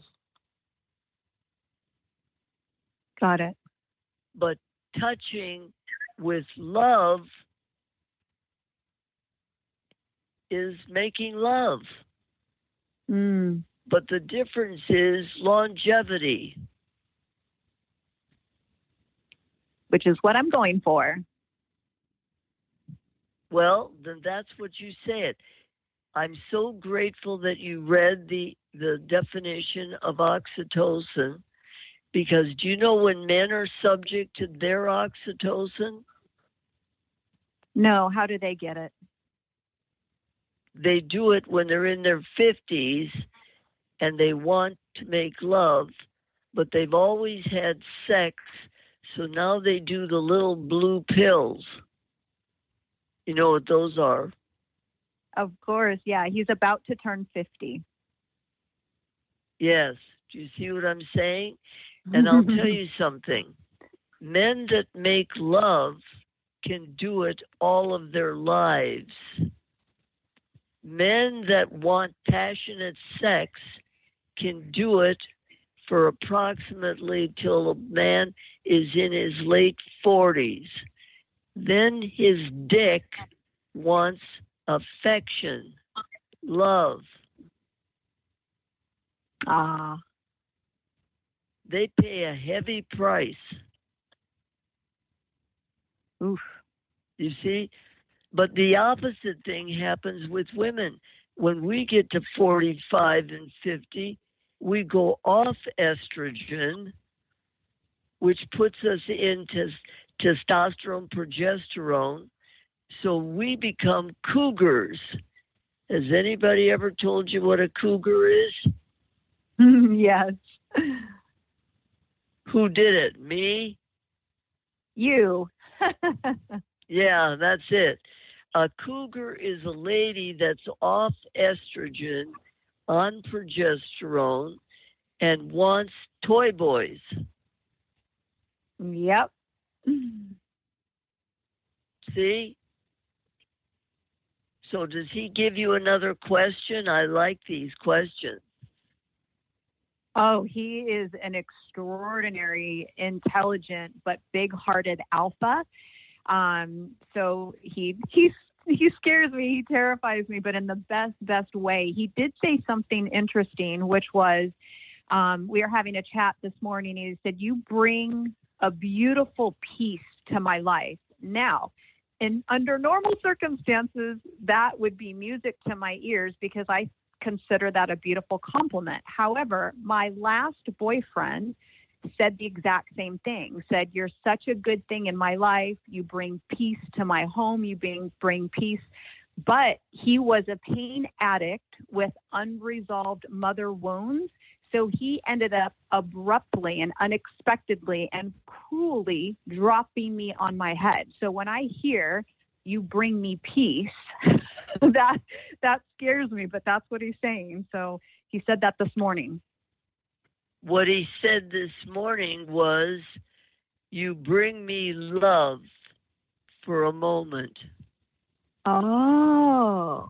Speaker 8: Got it.
Speaker 4: But touching with love is making love.
Speaker 8: Mm.
Speaker 4: But the difference is longevity.
Speaker 8: Which is what I'm going for.
Speaker 4: Well, then that's what you said. I'm so grateful that you read the, the definition of oxytocin, because do you know when men are subject to their oxytocin?
Speaker 8: No, how do they get it?
Speaker 4: They do it when they're in their fifties and they want to make love, but they've always had sex, so now they do the little blue pills. You know what those are?
Speaker 8: Of course, yeah. He's about to turn fifty.
Speaker 4: Yes. Do you see what I'm saying? And I'll tell you something. Men that make love can do it all of their lives. Men that want passionate sex can do it for approximately till a man is in his late forties. Then his dick wants affection, love.
Speaker 8: Ah.
Speaker 4: They pay a heavy price.
Speaker 8: Oof.
Speaker 4: You see? But the opposite thing happens with women. When we get to forty-five and fifty, we go off estrogen, which puts us into testosterone, progesterone, so we become cougars. Has anybody ever told you what a cougar is?
Speaker 8: Yes.
Speaker 4: Who did it? Me?
Speaker 8: You.
Speaker 4: Yeah, that's it. A cougar is a lady that's off estrogen, on progesterone, and wants toy boys.
Speaker 8: Yep.
Speaker 4: See? So does he give you another question? I like these questions.
Speaker 8: Oh, he is an extraordinary, intelligent, but big-hearted alpha. Um, so he he he scares me. He terrifies me, but in the best best way. He did say something interesting, which was um, we were having a chat this morning. He said, "You bring a beautiful peace to my life." Now, in under normal circumstances, that would be music to my ears because I consider that a beautiful compliment. However, my last boyfriend said the exact same thing, said, "You're such a good thing in my life. You bring peace to my home. You bring, bring peace." But he was a pain addict with unresolved mother wounds. So he ended up abruptly and unexpectedly and cruelly dropping me on my head. So when I hear you bring me peace, that that scares me, but that's what he's saying. So he said that this morning.
Speaker 4: What he said this morning was, you bring me love for a moment.
Speaker 8: Oh.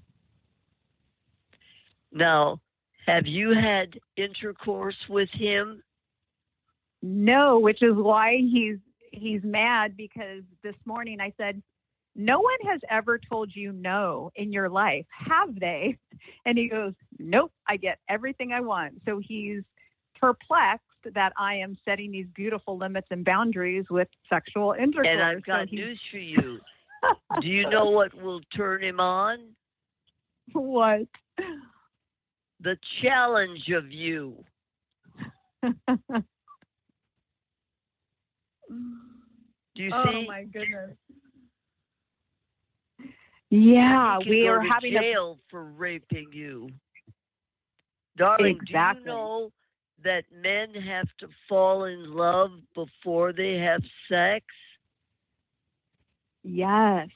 Speaker 4: Now, have you had intercourse with him?
Speaker 8: No, which is why he's he's mad, because this morning I said, no one has ever told you no in your life, have they? And he goes, nope, I get everything I want. So he's perplexed that I am setting these beautiful limits and boundaries with sexual intercourse.
Speaker 4: And I've got
Speaker 8: so
Speaker 4: news for you. Do you know what will turn him on?
Speaker 8: What?
Speaker 4: The challenge of you. Do you
Speaker 8: oh
Speaker 4: see?
Speaker 8: Oh my goodness. Yeah,
Speaker 4: he
Speaker 8: we
Speaker 4: go
Speaker 8: are
Speaker 4: to
Speaker 8: having
Speaker 4: jail a... for raping you. Darling,
Speaker 8: exactly.
Speaker 4: do you know that men have to fall in love before they have sex?
Speaker 8: Yes.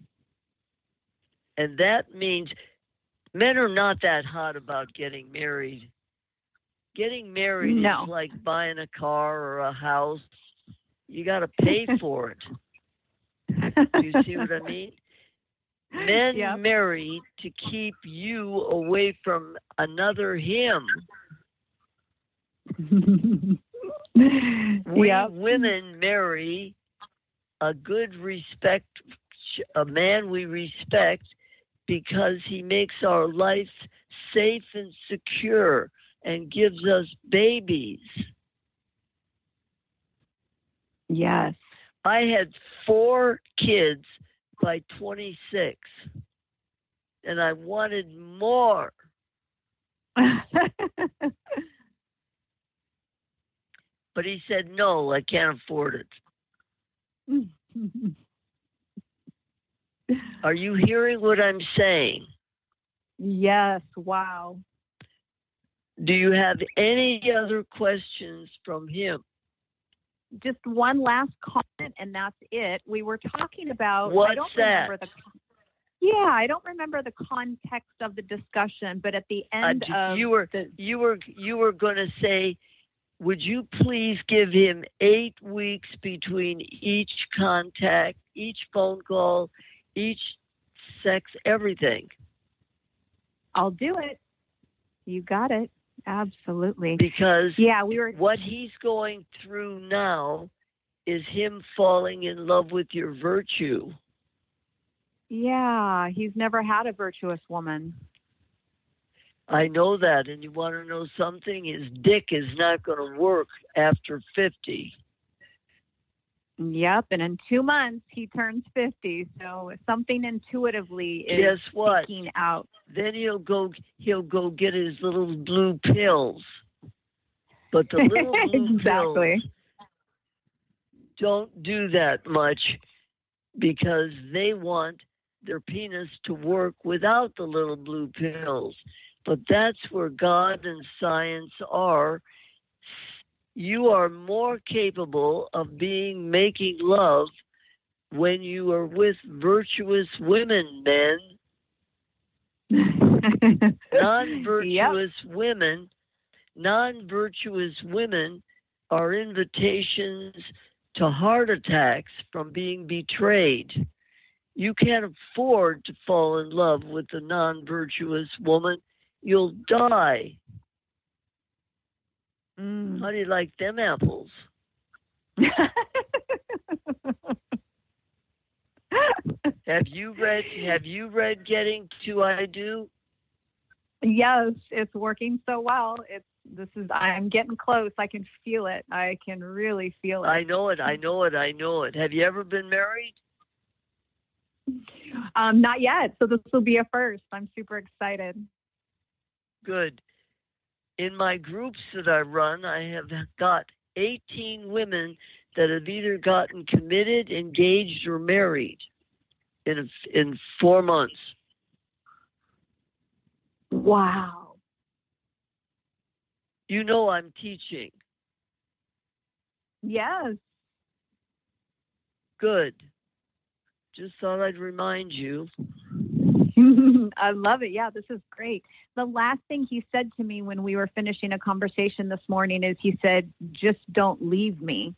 Speaker 4: And that means men are not that hot about getting married. Getting married
Speaker 8: no.
Speaker 4: is like buying a car or a house. You got to pay for it. Do you see what I mean? Men
Speaker 8: yep.
Speaker 4: marry to keep you away from another him. We
Speaker 8: yep.
Speaker 4: women marry a good respect, a man we respect, because he makes our life safe and secure and gives us babies.
Speaker 8: Yes.
Speaker 4: I had four kids by twenty-six, and I wanted more. But he said, no, I can't afford it. Are you hearing what I'm saying?
Speaker 8: Yes, wow.
Speaker 4: Do you have any other questions from him?
Speaker 8: Just one last comment, and that's it. We were talking about...
Speaker 4: What's
Speaker 8: I don't
Speaker 4: that?
Speaker 8: remember the, yeah, I don't remember the context of the discussion, but at the end
Speaker 4: uh,
Speaker 8: of...
Speaker 4: You were,
Speaker 8: the,
Speaker 4: you were, you were going to say, would you please give him eight weeks between each contact, each phone call, each sex, everything?
Speaker 8: I'll do it. You got it. Absolutely.
Speaker 4: Because
Speaker 8: yeah, we were.
Speaker 4: What he's going through now is him falling in love with your virtue.
Speaker 8: Yeah, he's never had a virtuous woman.
Speaker 4: I know that, and you want to know something? His dick is not going to work after fifty.
Speaker 8: Yep, and in two months he turns fifty, so something intuitively is
Speaker 4: Guess what?
Speaker 8: speaking out.
Speaker 4: Then he'll go he'll go get his little blue pills. But the little blue
Speaker 8: exactly.
Speaker 4: pills don't do that much, because they want their penis to work without the little blue pills. But that's where God and science are. You are more capable of being making love when you are with virtuous women, men. Non-virtuous yep. women, non-virtuous women are invitations to heart attacks from being betrayed. You can't afford to fall in love with a non-virtuous woman. You'll die.
Speaker 8: Mm.
Speaker 4: How do you like them apples? Have you read Have you read Getting to I Do?
Speaker 8: Yes, it's working so well. It's this is I'm getting close. I can feel it. I can really feel it.
Speaker 4: I know it. I know it. I know it. Have you ever been married?
Speaker 8: Um, not yet. So this will be a first. I'm super excited.
Speaker 4: Good. In my groups that I run, I have got eighteen women that have either gotten committed, engaged, or married in a, in four months.
Speaker 8: Wow.
Speaker 4: You know I'm teaching.
Speaker 8: Yes.
Speaker 4: Good. Just thought I'd remind you.
Speaker 8: I love it. Yeah, this is great. The last thing he said to me when we were finishing a conversation this morning is he said, just don't leave me.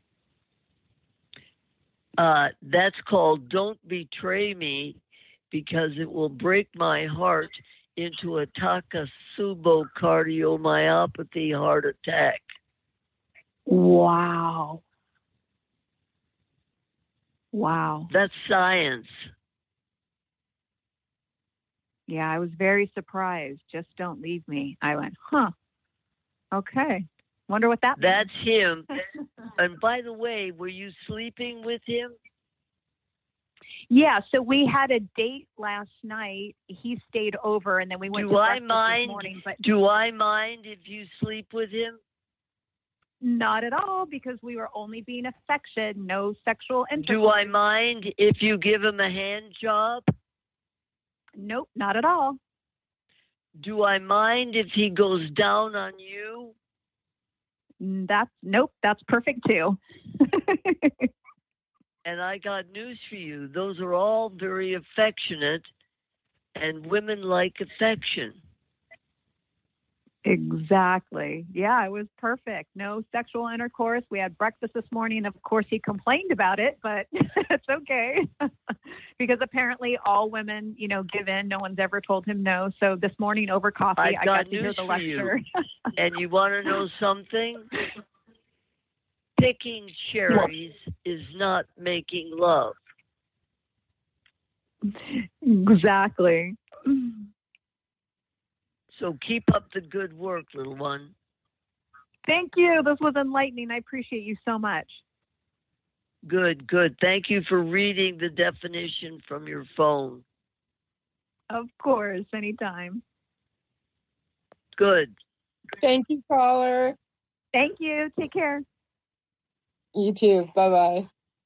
Speaker 4: Uh, that's called Don't Betray Me, because it will break my heart into a Takotsubo cardiomyopathy heart attack.
Speaker 8: Wow. Wow.
Speaker 4: That's science.
Speaker 8: Yeah, I was very surprised. Just don't leave me. I went, huh. Okay. Wonder what that
Speaker 4: That's
Speaker 8: means.
Speaker 4: him. And by the way, were you sleeping with him?
Speaker 8: Yeah, so we had a date last night. He stayed over, and then we went
Speaker 4: Do
Speaker 8: to
Speaker 4: I
Speaker 8: breakfast
Speaker 4: mind?
Speaker 8: this morning. But
Speaker 4: Do I mind if you sleep with him?
Speaker 8: not at all, because we were only being affectionate, no sexual intercourse.
Speaker 4: Do I mind if you give him a hand job?
Speaker 8: Nope, not at all.
Speaker 4: Do I mind if he goes down on you?
Speaker 8: That's nope, that's perfect too.
Speaker 4: And I got news for you. Those are all very affectionate, and women like affection.
Speaker 8: Exactly. Yeah, it was perfect. No sexual intercourse. We had breakfast this morning. Of course, he complained about it, but it's okay. Because apparently all women, you know, give in. No one's ever told him no. So this morning over coffee,
Speaker 4: I've
Speaker 8: I
Speaker 4: got
Speaker 8: got to hear
Speaker 4: news
Speaker 8: the
Speaker 4: for you.
Speaker 8: lecture.
Speaker 4: And you want to know something? Picking cherries is not making love.
Speaker 8: Exactly.
Speaker 4: So keep up the good work, little one.
Speaker 8: Thank you. This was enlightening. I appreciate you so much.
Speaker 4: Good, good. Thank you for reading the definition from your phone.
Speaker 8: Of course, anytime.
Speaker 4: Good.
Speaker 3: Thank you, caller.
Speaker 8: Thank you. Take care.
Speaker 3: You too. Bye-bye.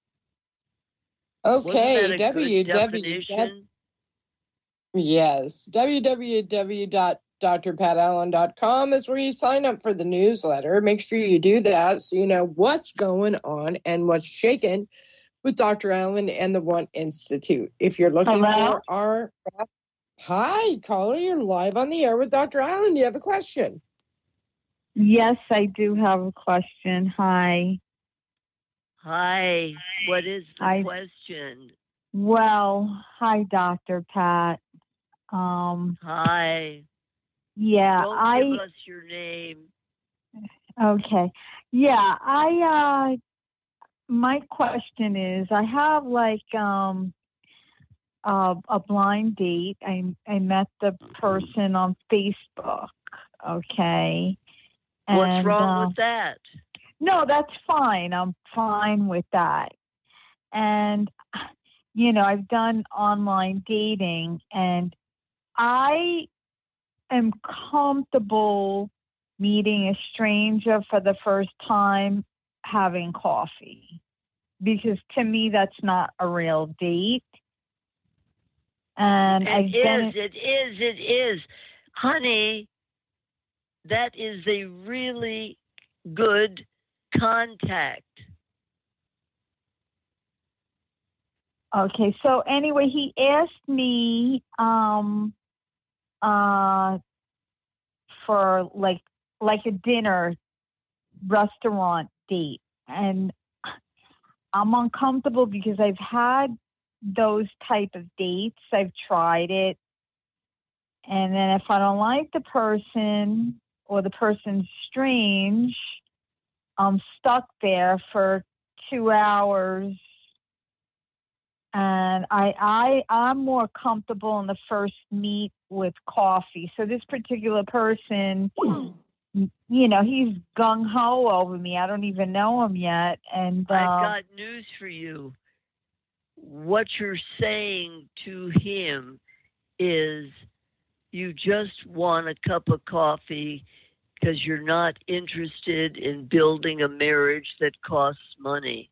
Speaker 3: Okay,
Speaker 4: Wasn't that a good
Speaker 3: W W.
Speaker 4: definition?
Speaker 3: Yes, w w w dot dr pat allen dot com is where you sign up for the newsletter. Make sure you do that so you know what's going on and what's shaking with Doctor Allen and the One Institute. If you're looking
Speaker 5: Hello?
Speaker 3: for our... Hi, caller, you're live on the air with Doctor Allen. Do you have a question?
Speaker 5: Yes, I do have a question. Hi.
Speaker 4: Hi. What is the
Speaker 5: I-
Speaker 4: question?
Speaker 5: Well, hi, Doctor Pat. Um,
Speaker 4: Hi.
Speaker 5: yeah,
Speaker 4: Don't
Speaker 5: I
Speaker 4: give us your name.
Speaker 5: okay. Yeah, I uh my question is I have like um uh, a blind date. I I met the person on Facebook. Okay.
Speaker 4: What's
Speaker 5: And,
Speaker 4: wrong
Speaker 5: uh,
Speaker 4: with that?
Speaker 5: No, that's fine. I'm fine with that. And, you know, I've done online dating and I am comfortable meeting a stranger for the first time having coffee because to me, that's not a real date. And I've
Speaker 4: It
Speaker 5: done
Speaker 4: is, it is, it is. Honey, that is a really good contact.
Speaker 5: Okay, so anyway, he asked me um uh for like like a dinner restaurant date, and I'm uncomfortable because I've had those type of dates. I've tried it, and then if I don't like the person or the person's strange, I'm stuck there for two hours. And I, I, I'm more comfortable in the first meet with coffee. So this particular person, you know, he's gung ho over me. I don't even know him yet. And uh,
Speaker 4: I've got news for you. What you're saying to him is you just want a cup of coffee because you're not interested in building a marriage that costs money.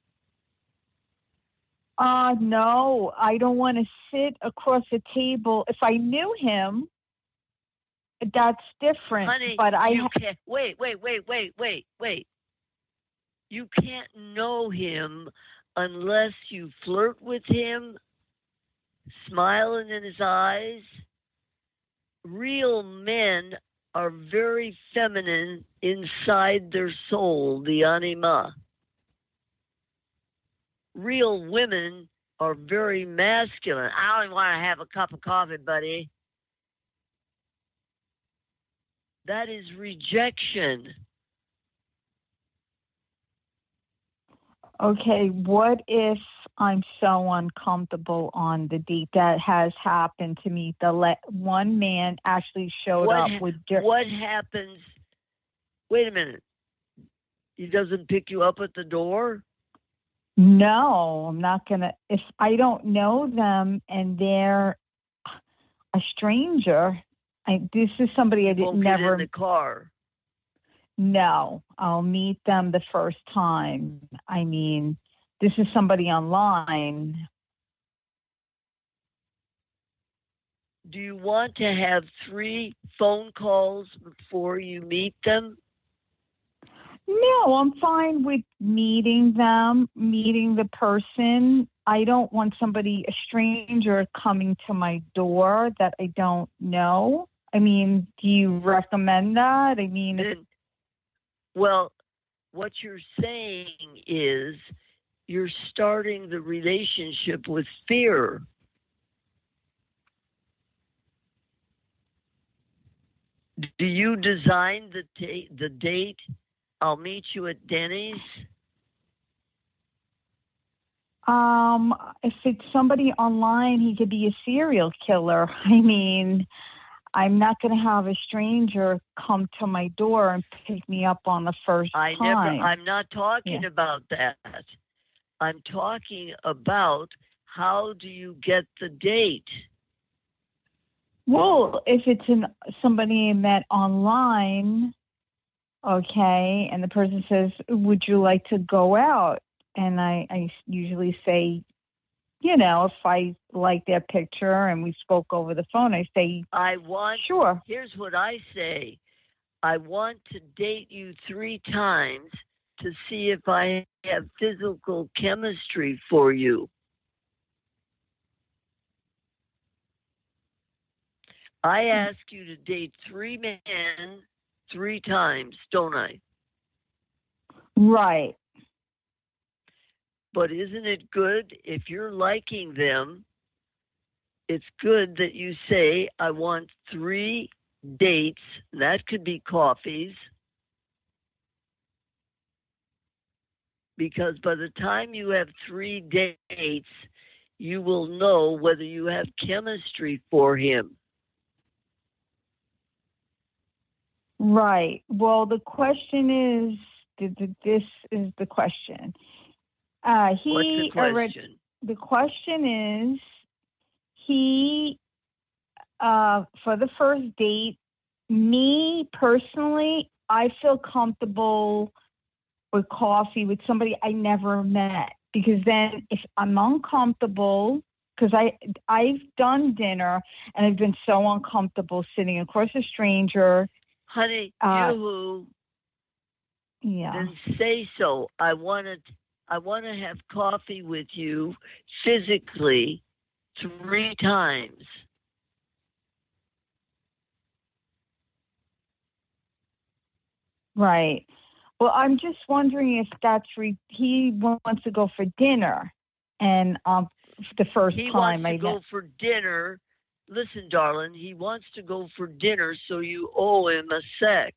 Speaker 5: uh, no, I don't want to sit across the table. If I knew him, that's different.
Speaker 4: Honey,
Speaker 5: but I
Speaker 4: you
Speaker 5: ha-
Speaker 4: can't. Wait, wait, wait, wait, wait, wait. You can't know him unless you flirt with him, smiling in his eyes. Real men are very feminine inside their soul, the anima. Real women are very masculine. I don't want to have a cup of coffee, buddy. That is rejection.
Speaker 5: Okay, what if I'm so uncomfortable on the date? That has happened to me. The le- one man actually showed
Speaker 4: What
Speaker 5: up
Speaker 4: ha-
Speaker 5: with dirt.
Speaker 4: What happens? Wait a minute. He doesn't pick you up at the door?
Speaker 5: No, I'm not going to. If I don't know them and they're a stranger, I, this is somebody I didn't
Speaker 4: Won't get
Speaker 5: never.
Speaker 4: in the car.
Speaker 5: No, I'll meet them the first time. I mean, this is somebody online.
Speaker 4: Do you want to have three phone calls before you meet them?
Speaker 5: No, I'm fine with meeting them, meeting the person. I don't want somebody, a stranger, coming to my door that I don't know. I mean, do you recommend that? I mean,
Speaker 4: Then, well, what you're saying is you're starting the relationship with fear. Do you design the ta- the date? I'll meet you at Denny's.
Speaker 5: um, if it's somebody online, he could be a serial killer. I mean, I'm not going to have a stranger come to my door and pick me up on the first
Speaker 4: I
Speaker 5: time.
Speaker 4: never. I'm not talking
Speaker 5: Yeah.
Speaker 4: about that. I'm talking about how do you get the date?
Speaker 5: Well, if it's an somebody I met online, okay, and the person says, "Would you like to go out?" and I, I usually say, you know, if I like their picture and we spoke over the phone, I say,
Speaker 4: I want.
Speaker 5: sure.
Speaker 4: Here's what I say. I want to date you three times to see if I have physical chemistry for you. I ask you to date three men three times, don't I?
Speaker 5: Right.
Speaker 4: But isn't it good if you're liking them? It's good that you say, I want three dates. That could be coffees. Because by the time you have three dates, you will know whether you have chemistry for him.
Speaker 5: Right. Well, the question is, th- th- this is the question. Uh, he
Speaker 4: What's the
Speaker 5: already-
Speaker 4: question?
Speaker 5: the question is, he, uh, for the first date, me personally, I feel comfortable with coffee with somebody I never met, because then if I'm uncomfortable, because I I've done dinner and I've been so uncomfortable sitting across a stranger.
Speaker 4: Honey,
Speaker 5: Uh,
Speaker 4: you who
Speaker 5: Yeah.
Speaker 4: then say so. I want to I want to have coffee with you physically three times.
Speaker 5: Right. Well, I'm just wondering if that's re- he wants to go for dinner, and um, the first
Speaker 4: He
Speaker 5: time
Speaker 4: wants to
Speaker 5: I
Speaker 4: go
Speaker 5: met.
Speaker 4: for dinner. Listen, darling, he wants to go for dinner, so you owe him a sex.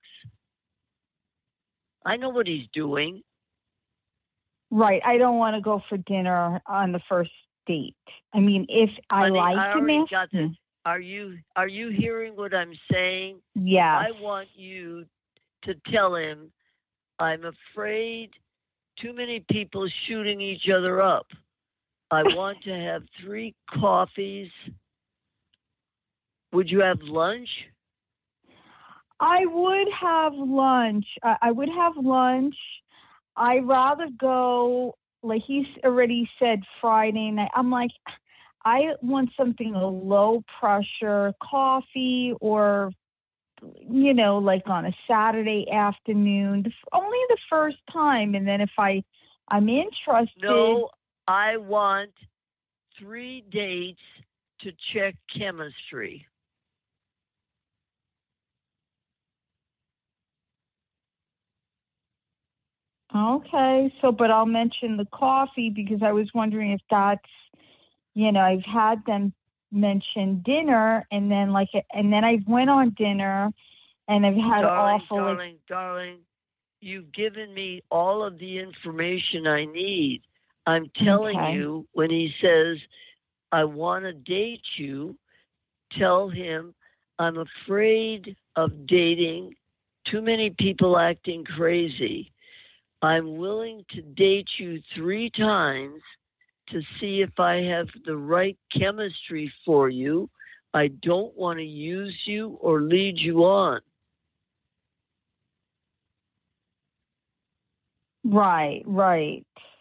Speaker 4: I know what he's doing.
Speaker 5: Right. I don't want to go for dinner on the first date. I mean, if I
Speaker 4: Honey,
Speaker 5: like
Speaker 4: I
Speaker 5: him,
Speaker 4: already
Speaker 5: after-
Speaker 4: got this. Are you are you hearing what I'm saying?
Speaker 5: yeah.
Speaker 4: I want you to tell him, I'm afraid too many people shooting each other up. I want to have three coffees. Would you have lunch?
Speaker 5: I would have lunch. I, I would have lunch. I rather go, like he's already said, Friday night. I'm like, I want something a low pressure coffee or you know, like on a Saturday afternoon, the, only the first time. And then if I, I'm interested.
Speaker 4: No, I want three dates to check chemistry.
Speaker 5: Okay, so, but I'll mention the coffee because I was wondering if that's, you know, I've had them mention dinner, and then like, and then I went on dinner, and I've had
Speaker 4: darling,
Speaker 5: awful.
Speaker 4: Darling, like, darling, you've given me all of the information I need. I'm telling
Speaker 5: Okay.
Speaker 4: you, when he says, I want to date you, tell him I'm afraid of dating too many people acting crazy. I'm willing to date you three times to see if I have the right chemistry for you. I don't want to use you or lead you on.
Speaker 5: Right, right.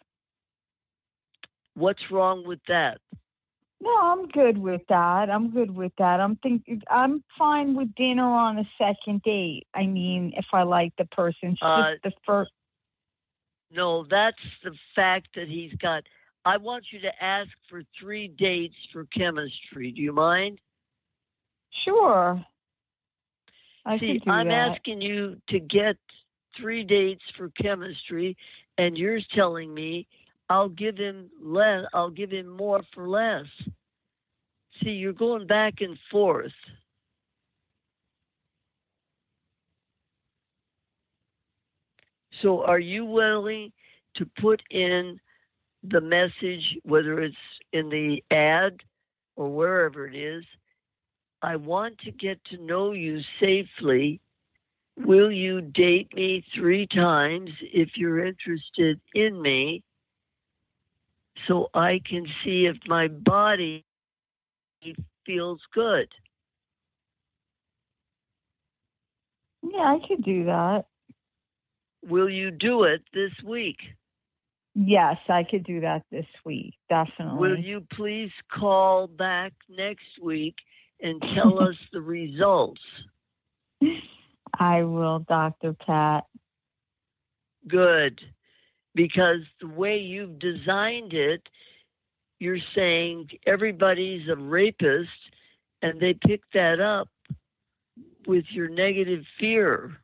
Speaker 4: What's wrong with that?
Speaker 5: No, I'm good with that. I'm good with that. I'm think I'm fine with dinner on a second date. I mean, if I like the person, it's
Speaker 4: Uh,
Speaker 5: just the first.
Speaker 4: No, that's the fact that he's got. I want you to ask for three dates for chemistry. Do you mind?
Speaker 5: Sure. I
Speaker 4: See,
Speaker 5: could do
Speaker 4: I'm
Speaker 5: that.
Speaker 4: asking you to get three dates for chemistry, and you're telling me I'll give him less. I'll give him more for less. See, you're going back and forth. So are you willing to put in the message, whether it's in the ad or wherever it is, I want to get to know you safely. Will you date me three times if you're interested in me so I can see if my body feels good?
Speaker 5: Yeah, I could do that.
Speaker 4: Will you do it this week?
Speaker 5: Yes, I could do that this week. Definitely.
Speaker 4: Will you please call back next week and tell us the results?
Speaker 5: I will, Doctor Pat.
Speaker 4: Good. Because the way you've designed it, you're saying everybody's a rapist, and they pick that up with your negative fear.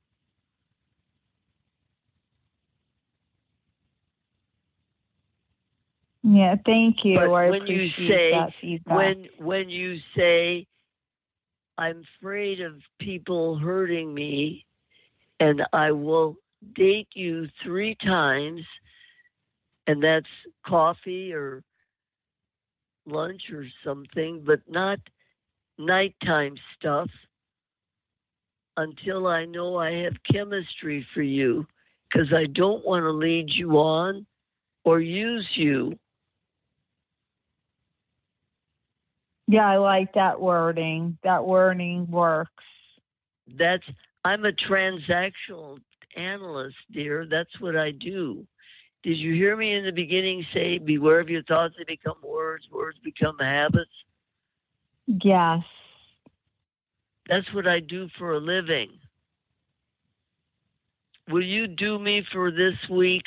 Speaker 5: Yeah, thank you.
Speaker 4: But
Speaker 5: I
Speaker 4: when you
Speaker 5: appreciate
Speaker 4: say
Speaker 5: that feedback.
Speaker 4: when when you say I'm afraid of people hurting me, and I will date you three times, and that's coffee or lunch or something, but not nighttime stuff, until I know I have chemistry for you, because I don't want to lead you on or use you.
Speaker 5: Yeah, I like that wording. That wording works.
Speaker 4: That's I'm a transactional analyst, dear. That's what I do. Did you hear me in the beginning say, beware of your thoughts, they become words, words become habits?
Speaker 5: Yes.
Speaker 4: That's what I do for a living. Will you do me for this week?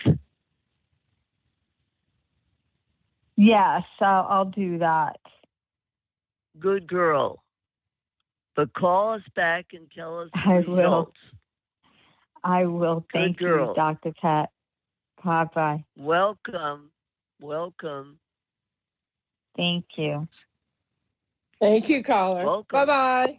Speaker 5: Yes, I'll, I'll do that.
Speaker 4: Good girl. But call us back and tell us the
Speaker 5: I will.
Speaker 4: results.
Speaker 5: I will. Thank
Speaker 4: Good girl.
Speaker 5: you, Doctor Pat. Bye-bye.
Speaker 4: Welcome. Welcome.
Speaker 5: Thank you.
Speaker 3: Thank you, caller.
Speaker 4: Welcome.
Speaker 3: Bye-bye.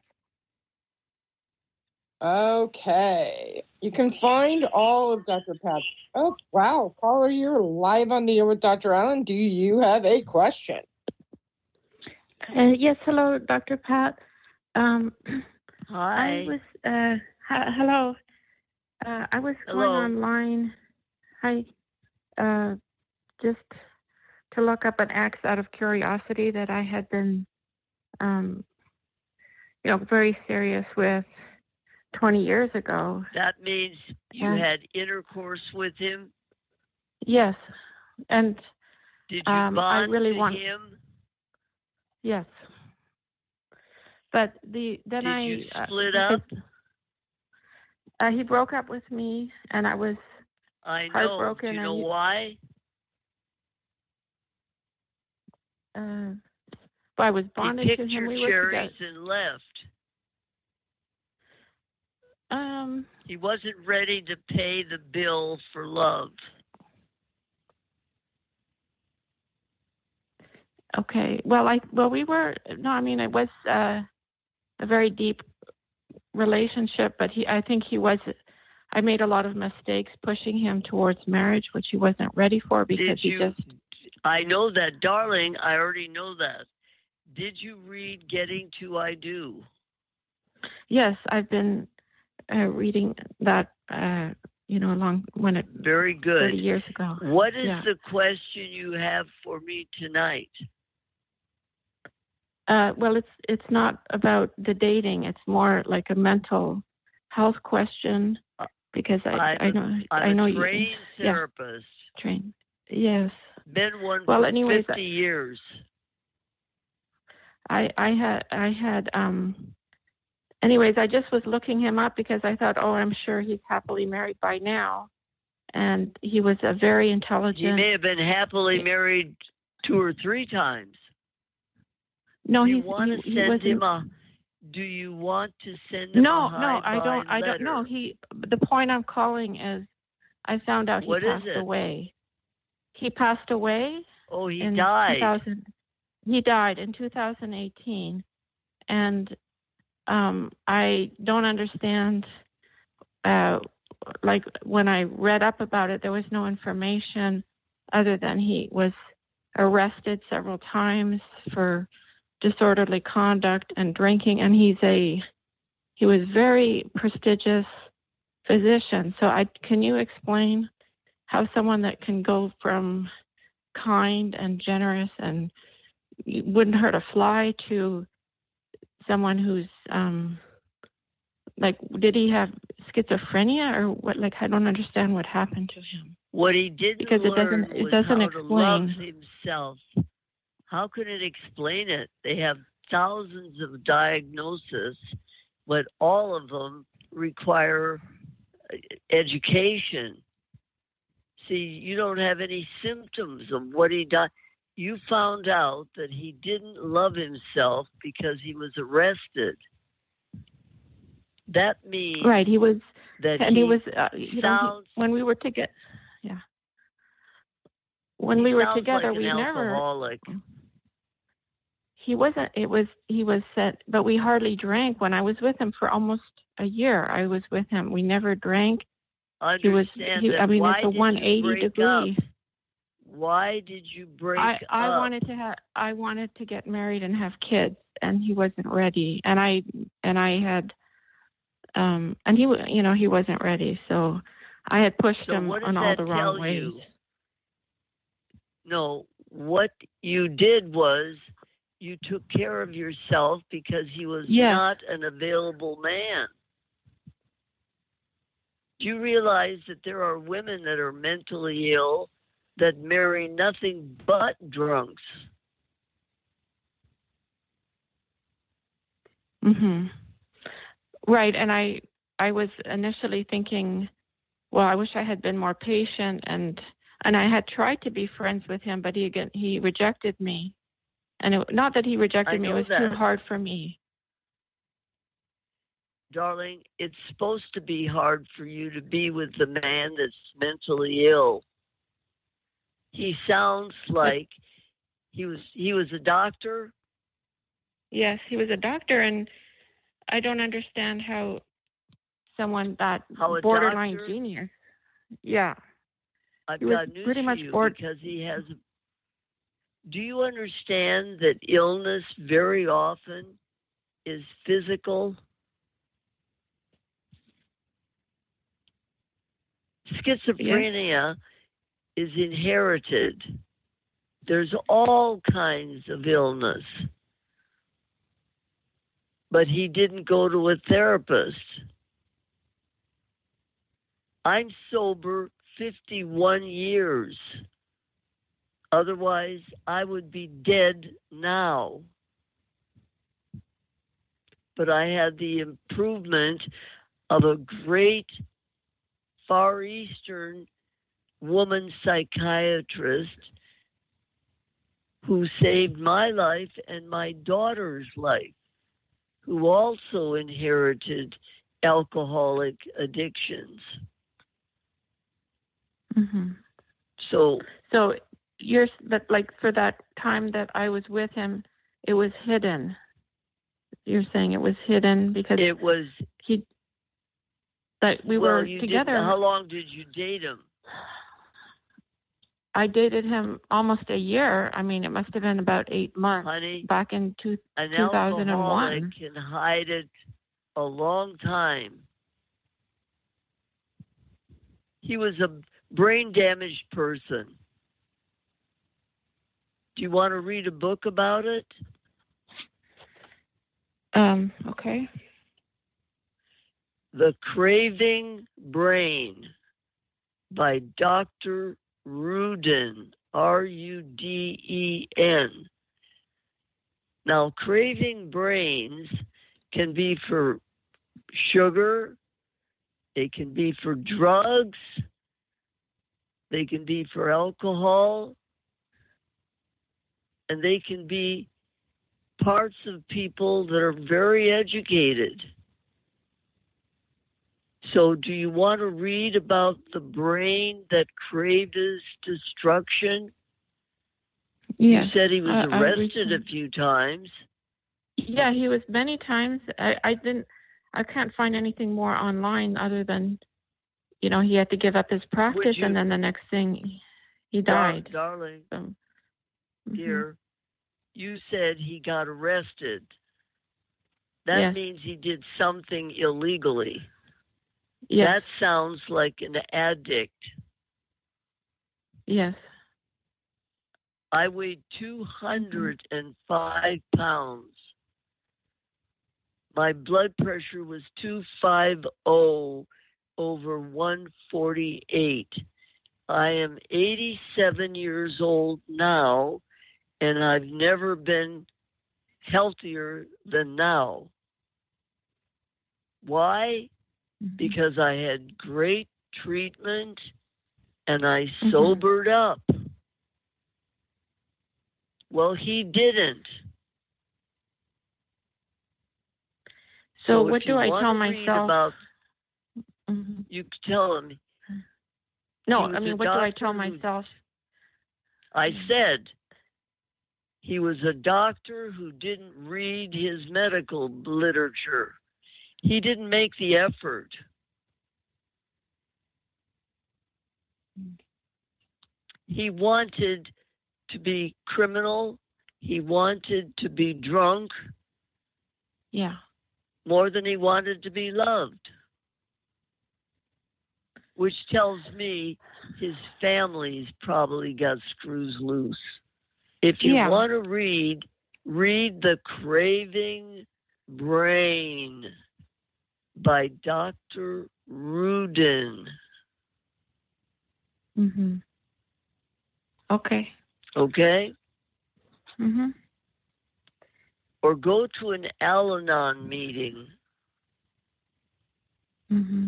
Speaker 3: Okay. You can find all of Doctor Pat. Oh, wow. Caller, you're live on the air with Doctor Allen. Do you have a question?
Speaker 9: Uh, yes, hello, Doctor Pat. Um,
Speaker 4: Hi.
Speaker 9: I was, uh, h- hello. Uh, I was
Speaker 4: Hello.
Speaker 9: going online. Hi. Uh, just to look up an ex out of curiosity that I had been, um, you know, very serious with twenty years ago.
Speaker 4: That means you
Speaker 9: And-
Speaker 4: had intercourse with him?
Speaker 9: Yes. And
Speaker 4: Did you
Speaker 9: um, I
Speaker 4: bond
Speaker 9: really
Speaker 4: to
Speaker 9: want.
Speaker 4: him?
Speaker 9: Yes. But the then
Speaker 4: Did
Speaker 9: I
Speaker 4: you
Speaker 9: uh,
Speaker 4: split up?
Speaker 9: Uh, he broke up with me, and I was
Speaker 4: I know.
Speaker 9: heartbroken.
Speaker 4: Do you know
Speaker 9: and he,
Speaker 4: why?
Speaker 9: Uh, well, I was bonded
Speaker 4: he
Speaker 9: to
Speaker 4: picked
Speaker 9: him.
Speaker 4: your
Speaker 9: We were
Speaker 4: cherries
Speaker 9: together.
Speaker 4: and left.
Speaker 9: Um,
Speaker 4: he wasn't ready to pay the bill for love.
Speaker 9: Okay. Well, I well we were no. I mean, it was uh, a very deep relationship, but he. I think he was. I made a lot of mistakes pushing him towards marriage, which he wasn't ready for because
Speaker 4: Did you,
Speaker 9: he just.
Speaker 4: I know that, darling. I already know that. Did you read Getting to I Do?
Speaker 9: Yes, I've been uh, reading that. Uh, you know, along when it.
Speaker 4: Very good.
Speaker 9: Thirty years ago.
Speaker 4: What is
Speaker 9: yeah.
Speaker 4: the question you have for me tonight?
Speaker 9: Uh, well, it's it's not about the dating. It's more like a mental health question because I
Speaker 4: I'm
Speaker 9: I know
Speaker 4: a, I'm
Speaker 9: I know
Speaker 4: a
Speaker 9: you.
Speaker 4: trained therapist.
Speaker 9: Yeah, trained. Yes.
Speaker 4: Been one
Speaker 9: well,
Speaker 4: for
Speaker 9: anyways,
Speaker 4: fifty years.
Speaker 9: I I had I had um. Anyways, I just was looking him up because I thought, oh, I'm sure he's happily married by now, and he was a very intelligent.
Speaker 4: He may have been happily married two or three times.
Speaker 9: No,
Speaker 4: do you
Speaker 9: he's,
Speaker 4: want
Speaker 9: he,
Speaker 4: to send
Speaker 9: he
Speaker 4: him a? Do you want to send him
Speaker 9: no,
Speaker 4: a high
Speaker 9: no, I don't. I
Speaker 4: letter?
Speaker 9: don't know. He. The point I'm calling is, I found out he
Speaker 4: what
Speaker 9: passed
Speaker 4: is it?
Speaker 9: away. He passed away.
Speaker 4: Oh, he
Speaker 9: in
Speaker 4: died.
Speaker 9: two thousand, he died in two thousand eighteen, and um, I don't understand. Uh, like when I read up about it, there was no information other than he was arrested several times for disorderly conduct and drinking, and he's a he was very prestigious physician. So I can you explain how someone that can go from kind and generous and wouldn't hurt a fly to someone who's um like did he have schizophrenia or what? Like I don't understand what happened to him.
Speaker 4: What he didn't
Speaker 9: because it
Speaker 4: learn
Speaker 9: doesn't it
Speaker 4: was
Speaker 9: doesn't
Speaker 4: how
Speaker 9: explain.
Speaker 4: to love himself. How could it explain it? They have thousands of diagnoses, but all of them require education. See, you don't have any symptoms of what he died. You found out that he didn't love himself because he was arrested. That means
Speaker 9: right. He was,
Speaker 4: that
Speaker 9: and
Speaker 4: he,
Speaker 9: he was. Uh, you know, he, when we were together, yeah. When we were together,
Speaker 4: like
Speaker 9: we
Speaker 4: an
Speaker 9: never.
Speaker 4: Alcoholic.
Speaker 9: He wasn't. It was. He was set, but we hardly drank. When I was with him for almost a year, I was with him. We never drank.
Speaker 4: Understand
Speaker 9: he was. He,
Speaker 4: that.
Speaker 9: I mean,
Speaker 4: Why
Speaker 9: it's a one eighty degree.
Speaker 4: Up? Why did you break
Speaker 9: I,
Speaker 4: up?
Speaker 9: I wanted to have. I wanted to get married and have kids, and he wasn't ready. And I and I had. Um, and he, you know, he wasn't ready. So I had pushed
Speaker 4: so
Speaker 9: him
Speaker 4: what does
Speaker 9: on all
Speaker 4: that
Speaker 9: the wrong
Speaker 4: tell
Speaker 9: ways.
Speaker 4: You? No, what you did was you took care of yourself because he was
Speaker 9: yes.
Speaker 4: not an available man. Do you realize that there are women that are mentally ill that marry nothing but drunks?
Speaker 9: Mm-hmm. Right, and I I was initially thinking, well, I wish I had been more patient, and and I had tried to be friends with him, but he again he rejected me, and it, not that he rejected
Speaker 4: I
Speaker 9: me, it
Speaker 4: know
Speaker 9: was
Speaker 4: that.
Speaker 9: too hard for me.
Speaker 4: Darling, it's supposed to be hard for you to be with the man that's mentally ill. He sounds like he was he was a doctor.
Speaker 9: Yes, he was a doctor, and I don't understand how someone that
Speaker 4: how a
Speaker 9: borderline
Speaker 4: doctor,
Speaker 9: genius. Yeah.
Speaker 4: I've
Speaker 9: he
Speaker 4: got
Speaker 9: was
Speaker 4: news
Speaker 9: pretty
Speaker 4: for
Speaker 9: much
Speaker 4: you
Speaker 9: bored.
Speaker 4: because he has. Do you understand that illness very often is physical? Schizophrenia yes. is inherited. There's all kinds of illness. But he didn't go to a therapist. I'm sober fifty-one years. Otherwise, I would be dead now. but I had the improvement of a great Far Eastern woman psychiatrist who saved my life and my daughter's life, who also inherited alcoholic addictions.
Speaker 9: Mm-hmm.
Speaker 4: So,
Speaker 9: so you're but like for that time that I was with him, it was hidden. You're saying it was hidden because
Speaker 4: it was
Speaker 9: he that we
Speaker 4: well,
Speaker 9: were
Speaker 4: you
Speaker 9: together.
Speaker 4: Did, how long did you date him?
Speaker 9: I dated him almost a year. I mean, it must have been about eight months.
Speaker 4: Honey,
Speaker 9: back in two,
Speaker 4: an
Speaker 9: 2001.
Speaker 4: alcoholic can hide it a long time. He was a brain damaged person. Do you want to read a book about it?
Speaker 9: Um, okay.
Speaker 4: The Craving Brain by Doctor Ruden, R U D E N. Now, craving brains can be for sugar, they can be for drugs, they can be for alcohol, and they can be parts of people that are very educated. So do you want to read about the brain that craves destruction?
Speaker 9: Yes.
Speaker 4: You said he was
Speaker 9: I,
Speaker 4: arrested
Speaker 9: I
Speaker 4: a few times.
Speaker 9: Yeah, he was many times. I, I didn't, I can't find anything more online other than, you know, he had to give up his practice
Speaker 4: you,
Speaker 9: and then the next thing he died.
Speaker 4: Dar- darling,
Speaker 9: so, mm-hmm.
Speaker 4: dear, you said he got arrested. That
Speaker 9: yes.
Speaker 4: means he did something illegally.
Speaker 9: Yes.
Speaker 4: That sounds like an addict.
Speaker 9: Yes.
Speaker 4: I weighed two hundred five pounds. My blood pressure was two fifty over one forty-eight. I am eighty-seven years old now, and I've never been healthier than now. Why? Because I had great treatment and I
Speaker 9: mm-hmm.
Speaker 4: sobered up. Well, he didn't.
Speaker 9: So,
Speaker 4: so
Speaker 9: what do I tell myself?
Speaker 4: About,
Speaker 9: mm-hmm.
Speaker 4: You tell him.
Speaker 9: No, I mean, what do I tell myself?
Speaker 4: Who, I said he was a doctor who didn't read his medical literature. He didn't make the effort. He wanted to be criminal. He wanted to be drunk.
Speaker 9: Yeah.
Speaker 4: More than he wanted to be loved. Which tells me his family's probably got screws loose. If you
Speaker 9: yeah.
Speaker 4: want to read, read The Craving Brain by Doctor Ruden.
Speaker 9: Mm-hmm. Okay.
Speaker 4: Okay?
Speaker 9: Mm-hmm.
Speaker 4: Or go to an Al-Anon meeting.
Speaker 9: Mm-hmm.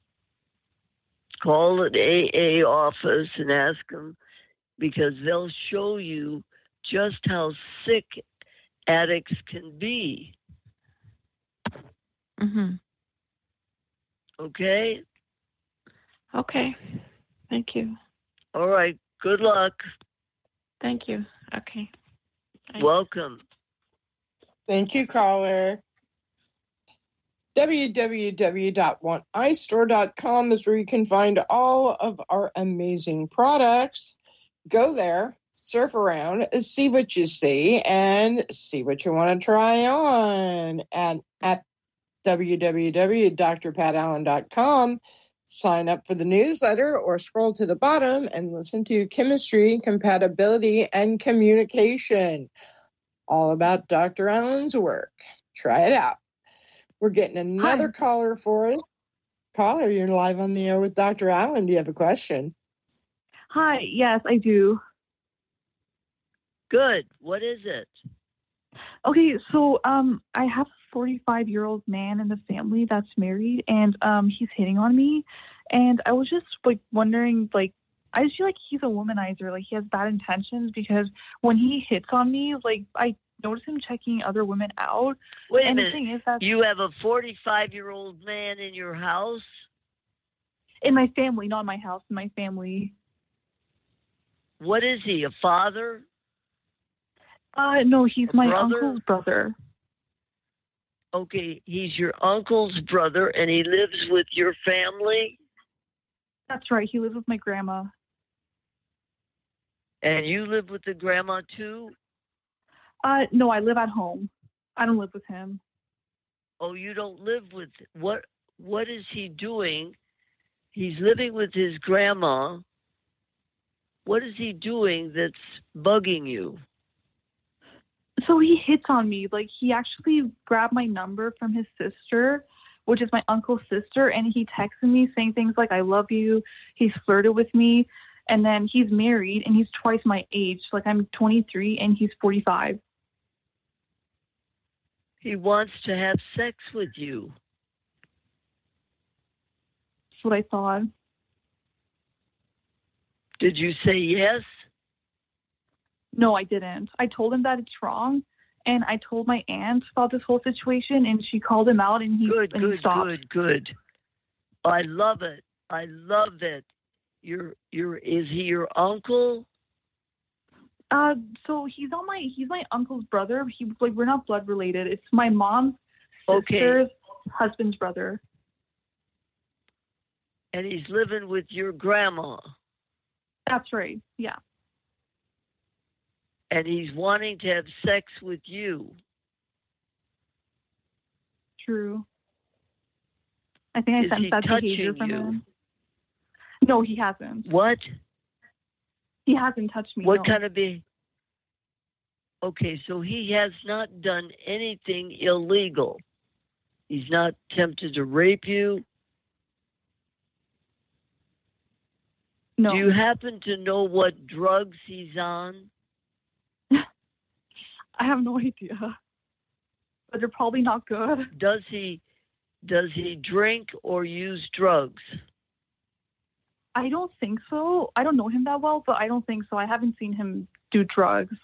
Speaker 4: Call an A A office and ask them, because they'll show you just how sick addicts can be.
Speaker 9: Mm-hmm.
Speaker 4: Okay?
Speaker 9: Okay. Thank you.
Speaker 4: All right. Good luck.
Speaker 9: Thank you. Okay. Bye.
Speaker 4: Welcome.
Speaker 3: Thank you, caller. w w w dot want i store dot com is where you can find all of our amazing products. Go there, surf around, see what you see, and see what you want to try on. And at w w w dot d r pat allen dot com, sign up for the newsletter or scroll to the bottom and listen to Chemistry, Compatibility, and Communication. All about Doctor Allen's work. Try it out. We're getting another
Speaker 8: Hi.
Speaker 3: caller for it. Caller, you're live on the air with Doctor Allen. Do you have a question?
Speaker 8: Hi, yes, I do.
Speaker 4: Good. What is it?
Speaker 8: Okay, so um, I have
Speaker 10: forty-five-year-old man in the family that's married, and um, he's hitting on me. And I was just like wondering, like, I just feel like he's a womanizer. Like, he has bad intentions because when he hits on me, like, I notice him checking other women out.
Speaker 4: Wait
Speaker 10: and
Speaker 4: a
Speaker 10: the
Speaker 4: minute.
Speaker 10: thing is that
Speaker 4: You have a forty-five-year-old man in your house?
Speaker 10: in my family, not in my house, in my family.
Speaker 4: What is he, a father?
Speaker 10: Uh, no, he's
Speaker 4: A
Speaker 10: my
Speaker 4: brother?
Speaker 10: uncle's brother.
Speaker 4: Okay, he's your uncle's brother, and he lives with your family?
Speaker 10: That's right. He lives with my grandma.
Speaker 4: And you live with the grandma, too?
Speaker 10: Uh, no, I live at home. I don't live with him.
Speaker 4: Oh, you don't live with... What? What is he doing? He's living with his grandma. What is he doing that's bugging you?
Speaker 10: So he hits on me. Like, he actually grabbed my number from his sister, which is my uncle's sister, and he texted me saying things like, I love you. He's flirted with me. And then he's married, and he's twice my age. Like, I'm twenty-three, and he's forty-five.
Speaker 4: He wants to have sex with you.
Speaker 10: That's what I thought.
Speaker 4: Did you say yes?
Speaker 10: No, I didn't. I told him that it's wrong, and I told my aunt about this whole situation, and she called him out, and he,
Speaker 4: Good,
Speaker 10: and he
Speaker 4: good,
Speaker 10: stopped.
Speaker 4: good, good. I love it. I love it. Your, your, is he your uncle?
Speaker 10: Uh, so he's not my he's my uncle's brother. He like we're not blood related. It's my mom's
Speaker 4: Okay.
Speaker 10: sister's husband's brother.
Speaker 4: And he's living with your grandma.
Speaker 10: That's right. Yeah.
Speaker 4: And he's wanting to have sex with you.
Speaker 10: True. I think I
Speaker 4: Is
Speaker 10: sensed
Speaker 4: he
Speaker 10: that behavior
Speaker 4: touching
Speaker 10: from
Speaker 4: you?
Speaker 10: him. No, he hasn't.
Speaker 4: What?
Speaker 10: He hasn't touched me.
Speaker 4: What
Speaker 10: no.
Speaker 4: kind of be? Okay, so he has not done anything illegal. He's not attempted to rape you.
Speaker 10: No.
Speaker 4: Do you happen to know what drugs he's on?
Speaker 10: I have no idea. But they're probably not good.
Speaker 4: Does he does he drink or use drugs?
Speaker 10: I don't think so. I don't know him that well, but I don't think so. I haven't seen him do drugs.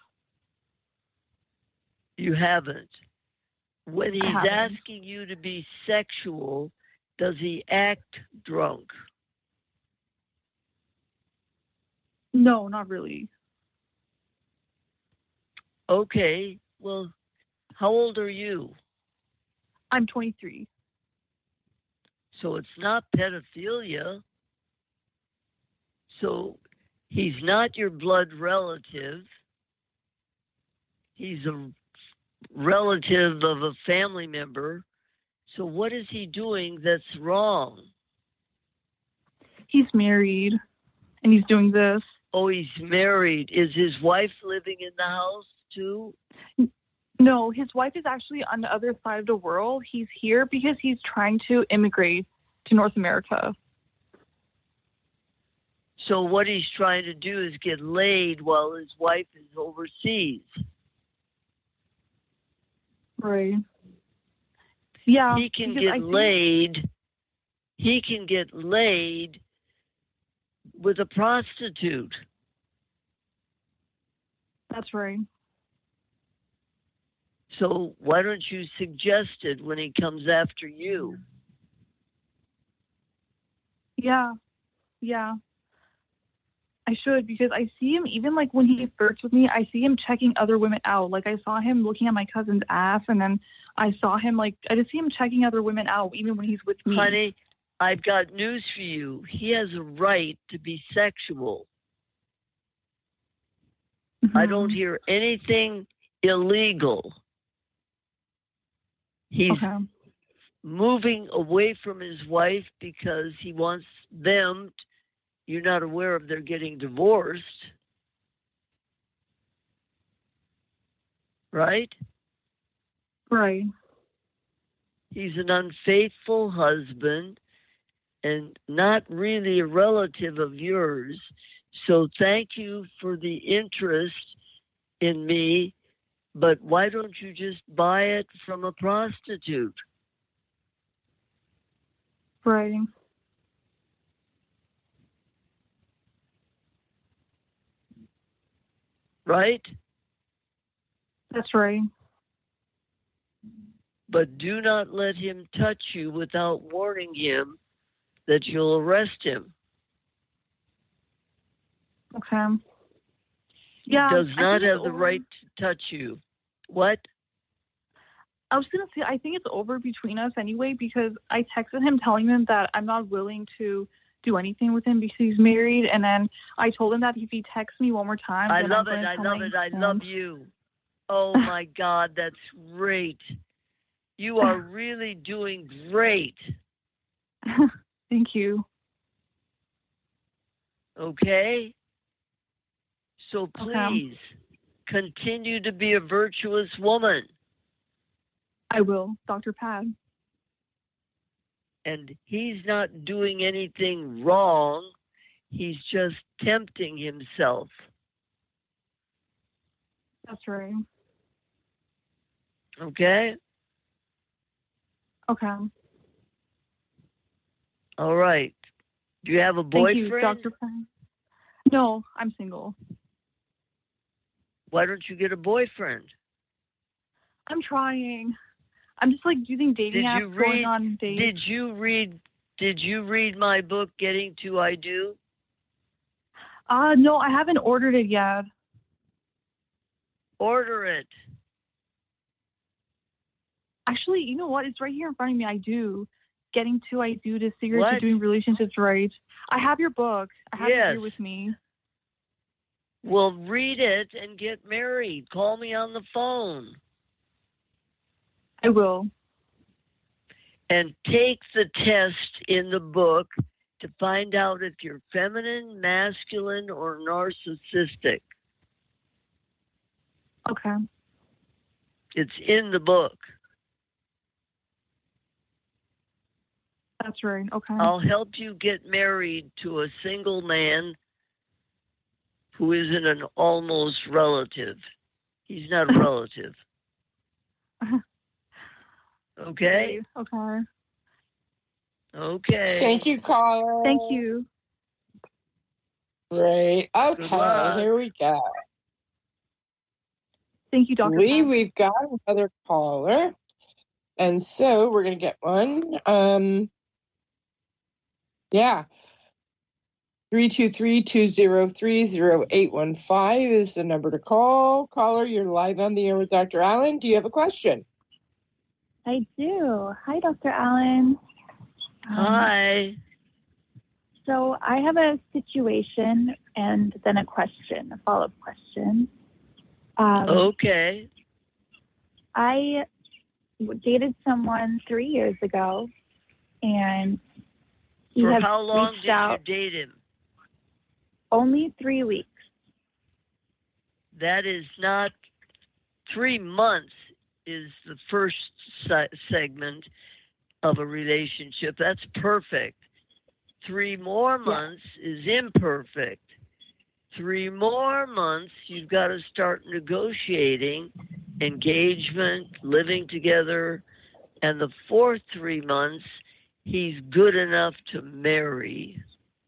Speaker 4: You haven't. When he's
Speaker 10: haven't.
Speaker 4: asking you to be sexual, does he act drunk?
Speaker 10: No, not really.
Speaker 4: Okay. Well, how old are you?
Speaker 10: I'm twenty-three.
Speaker 4: So it's not pedophilia. So he's not your blood relative. He's a relative of a family member. So what is he doing that's wrong?
Speaker 10: He's married, and he's doing this.
Speaker 4: Oh, he's married. Is his wife living in the house too?
Speaker 10: No, his wife is actually on the other side of the world. He's here because he's trying to immigrate to North America.
Speaker 4: So what he's trying to do is get laid while his wife is overseas.
Speaker 10: Right. Yeah.
Speaker 4: He can
Speaker 10: because
Speaker 4: get
Speaker 10: I think-
Speaker 4: laid. He can get laid with a prostitute.
Speaker 10: That's right.
Speaker 4: So why don't you suggest it when he comes after you?
Speaker 10: Yeah. Yeah. I should, because I see him, even like when he flirts with me, I see him checking other women out. Like I saw him looking at my cousin's ass, and then I saw him like, I just see him checking other women out, even when he's with me.
Speaker 4: Honey, I've got news for you. He has a right to be sexual.
Speaker 10: Mm-hmm.
Speaker 4: I don't hear anything illegal. He's
Speaker 10: Okay.
Speaker 4: moving away from his wife because he wants them. T- you're not aware of they're getting divorced, right?
Speaker 10: Right.
Speaker 4: He's an unfaithful husband and not really a relative of yours. So thank you for the interest in me, But why don't you just buy it from a prostitute?
Speaker 10: Right.
Speaker 4: Right?
Speaker 10: That's right.
Speaker 4: But do not let him touch you without warning him that you'll arrest him.
Speaker 10: Okay.
Speaker 4: He
Speaker 10: Yeah,
Speaker 4: does
Speaker 10: I
Speaker 4: not
Speaker 10: think it's
Speaker 4: have the
Speaker 10: over-
Speaker 4: right to touch you. What?
Speaker 10: I was gonna say I think it's over between us anyway because I texted him telling him that I'm not willing to do anything with him because he's married, and then I told him that if he texts me one more time,
Speaker 4: I
Speaker 10: then
Speaker 4: love
Speaker 10: I'm
Speaker 4: it.
Speaker 10: gonna
Speaker 4: I
Speaker 10: tell
Speaker 4: love
Speaker 10: my
Speaker 4: it. I
Speaker 10: husband.
Speaker 4: love you. Oh my God, that's great. You are really doing great.
Speaker 10: Thank you.
Speaker 4: Okay? So
Speaker 10: Okay.
Speaker 4: please continue to be a virtuous woman.
Speaker 10: I will, Doctor Pat.
Speaker 4: And he's not doing anything wrong. He's just tempting himself.
Speaker 10: That's right.
Speaker 4: Okay?
Speaker 10: Okay.
Speaker 4: All right. Do you have a
Speaker 10: Thank
Speaker 4: boyfriend?
Speaker 10: you, Doctor Pat. No, I'm single.
Speaker 4: Why don't you get a boyfriend?
Speaker 10: I'm trying. I'm just like using dating
Speaker 4: Did
Speaker 10: apps,
Speaker 4: you
Speaker 10: going
Speaker 4: read?
Speaker 10: on dates.
Speaker 4: Did you read? Did you read my book, Getting to I Do?
Speaker 10: Uh, no, I haven't ordered it yet.
Speaker 4: Order it.
Speaker 10: Actually, you know what? It's right here in front of me. I do. Getting to I Do to Secrets
Speaker 4: What?
Speaker 10: of Doing Relationships Right. I have your book. I have it
Speaker 4: Yes.
Speaker 10: here with me.
Speaker 4: Well, read it and get married. Call me on the phone.
Speaker 10: I will.
Speaker 4: And take the test in the book to find out if you're feminine, masculine, or narcissistic.
Speaker 10: Okay.
Speaker 4: It's in the book.
Speaker 10: That's right. Okay.
Speaker 4: I'll help you get married to a single man who isn't an almost relative. He's not a relative. Okay?
Speaker 10: Okay.
Speaker 4: Okay.
Speaker 3: Thank you, caller.
Speaker 10: Thank you.
Speaker 3: Great.
Speaker 4: Good
Speaker 3: Okay,
Speaker 4: luck.
Speaker 3: here we go.
Speaker 10: Thank you, Doctor
Speaker 3: Lee,
Speaker 10: Pat.
Speaker 3: we've got another caller. And so we're going to get one. Um, yeah. three two three, two zero three, zero eight one five is the number to call. Caller, you're live on the air with Doctor Allen. Do you have a question?
Speaker 11: I do. Hi, Doctor Allen. Um,
Speaker 4: Hi.
Speaker 11: So I have a situation and then a question, a follow-up question. Um,
Speaker 4: Okay.
Speaker 11: I dated someone three years ago, and he
Speaker 4: For
Speaker 11: has
Speaker 4: how long
Speaker 11: reached
Speaker 4: did
Speaker 11: out
Speaker 4: you date him?
Speaker 11: only three weeks.
Speaker 4: That is not three months is the first se- segment of a relationship. That's perfect. Three more months is imperfect. Three more months, you've got to start negotiating, engagement, living together. And the fourth three months, he's good enough to marry.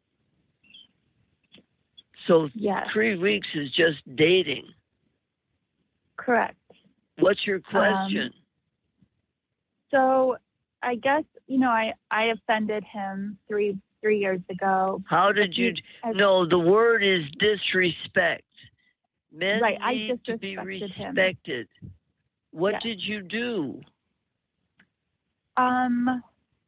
Speaker 4: So
Speaker 11: Yes.
Speaker 4: three weeks is just dating.
Speaker 11: Correct.
Speaker 4: What's your question?
Speaker 11: Um, So I guess, you know, I, I offended him three three years ago.
Speaker 4: How did you?
Speaker 11: I-
Speaker 4: No, the word is disrespect. Men
Speaker 11: Right, I
Speaker 4: need to be
Speaker 11: disrespected him.
Speaker 4: respected. What
Speaker 11: Yes.
Speaker 4: did you do?
Speaker 11: Um,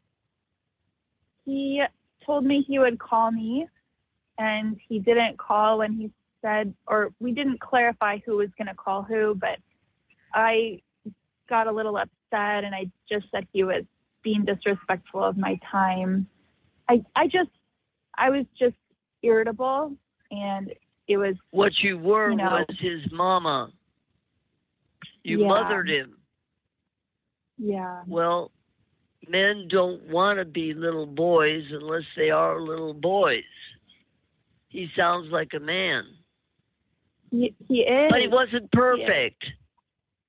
Speaker 11: he told me he would call me, and he didn't call when he said, or we didn't clarify who was going to call who, but I got a little upset, and I just said he was being disrespectful of my time. I, I just, I was just irritable, and it was,
Speaker 4: What you were
Speaker 11: you know,
Speaker 4: was his mama. You
Speaker 11: Yeah.
Speaker 4: mothered him.
Speaker 11: yeah,
Speaker 4: Well, men don't want to be little boys unless they are little boys. He sounds like a man.
Speaker 11: he, he is.
Speaker 4: But he wasn't perfect.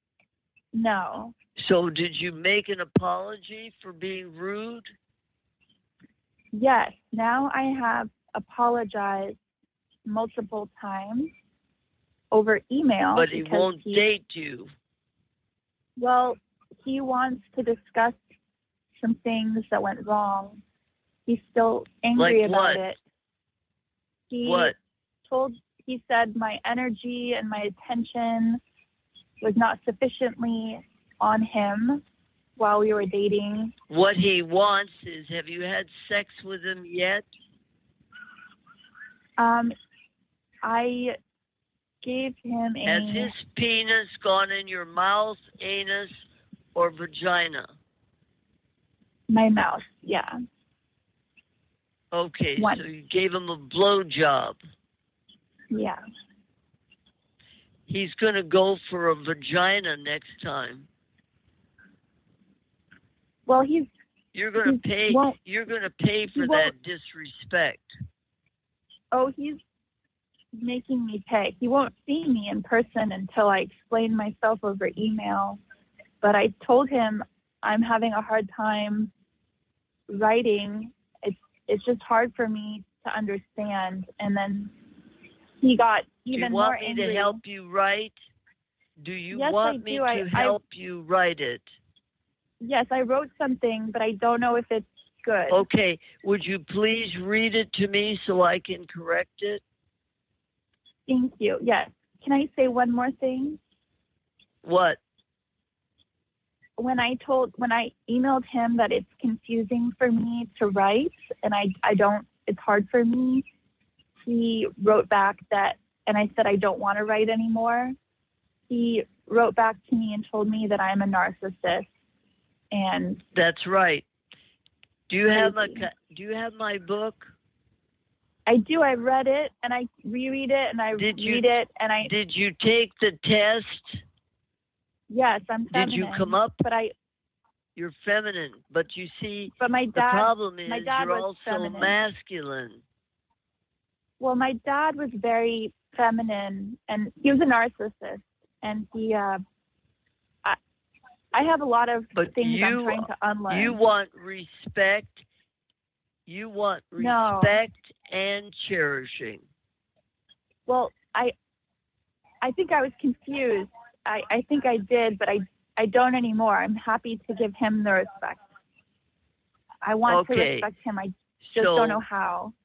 Speaker 8: No.
Speaker 4: So did you make an apology for being rude?
Speaker 8: Yes. Now I have apologized multiple times over email.
Speaker 4: But he
Speaker 8: because
Speaker 4: won't
Speaker 8: he,
Speaker 4: date you.
Speaker 8: Well, he wants to discuss some things that went wrong. He's still angry
Speaker 4: Like
Speaker 8: about
Speaker 4: what?
Speaker 8: it. He
Speaker 4: What?
Speaker 8: told he said my energy and my attention was not sufficiently on him while we were dating.
Speaker 4: What he wants is, have you had sex with him yet?
Speaker 8: Um, I gave him a.
Speaker 4: Has his penis gone in your mouth, anus, or vagina?
Speaker 8: My mouth, yeah.
Speaker 4: Okay,
Speaker 8: One.
Speaker 4: so you gave him a blowjob.
Speaker 8: Yeah.
Speaker 4: He's going to go for a vagina next time.
Speaker 8: Well, he's.
Speaker 4: You're going to pay.
Speaker 8: won't-
Speaker 4: You're going to pay for
Speaker 8: he
Speaker 4: that
Speaker 8: won't-
Speaker 4: disrespect.
Speaker 8: Oh, he's making me pay. He won't see me in person until I explain myself over email. But I told him I'm having a hard time writing. It's it's just hard for me to understand. And then he got even
Speaker 4: do you
Speaker 8: more
Speaker 4: want me
Speaker 8: angry.
Speaker 4: to help you write? Do you
Speaker 8: Yes,
Speaker 4: want
Speaker 8: I
Speaker 4: me
Speaker 8: do.
Speaker 4: to
Speaker 8: I- I-
Speaker 4: help you write it?
Speaker 8: Yes, I wrote something, but I don't know if it's good.
Speaker 4: Okay, would you please read it to me so I can correct it?
Speaker 8: Thank you. Yes. Can I say one more thing?
Speaker 4: What?
Speaker 8: When I told, when I emailed him that it's confusing for me to write and I, I don't, it's hard for me, he wrote back that, and I said I don't want to write anymore. He wrote back to me and told me that I'm a narcissist. And
Speaker 4: That's right. Do you have my
Speaker 8: Crazy.
Speaker 4: co- Do you have my book?
Speaker 8: I do, I read it and I reread it and I
Speaker 4: Did you-
Speaker 8: read it and I,
Speaker 4: Did you take the test?
Speaker 8: yes, I'm feminine.
Speaker 4: Did you come up?
Speaker 8: But I,
Speaker 4: You're feminine, but you see,
Speaker 8: but my
Speaker 4: the
Speaker 8: dad,
Speaker 4: problem is
Speaker 8: my dad
Speaker 4: you're
Speaker 8: was
Speaker 4: also
Speaker 8: feminine.
Speaker 4: masculine.
Speaker 8: Well, my dad was very feminine, and he was a narcissist, and he, uh, I, I have a lot of
Speaker 4: But
Speaker 8: things
Speaker 4: you,
Speaker 8: I'm trying to unlearn.
Speaker 4: you want respect. You want
Speaker 8: No.
Speaker 4: respect and cherishing.
Speaker 8: Well, I, I think I was confused. I, I think I did, but I, I don't anymore. I'm happy to give him the respect. I want to
Speaker 4: Okay.
Speaker 8: respect him. I just
Speaker 4: So-
Speaker 8: don't know how.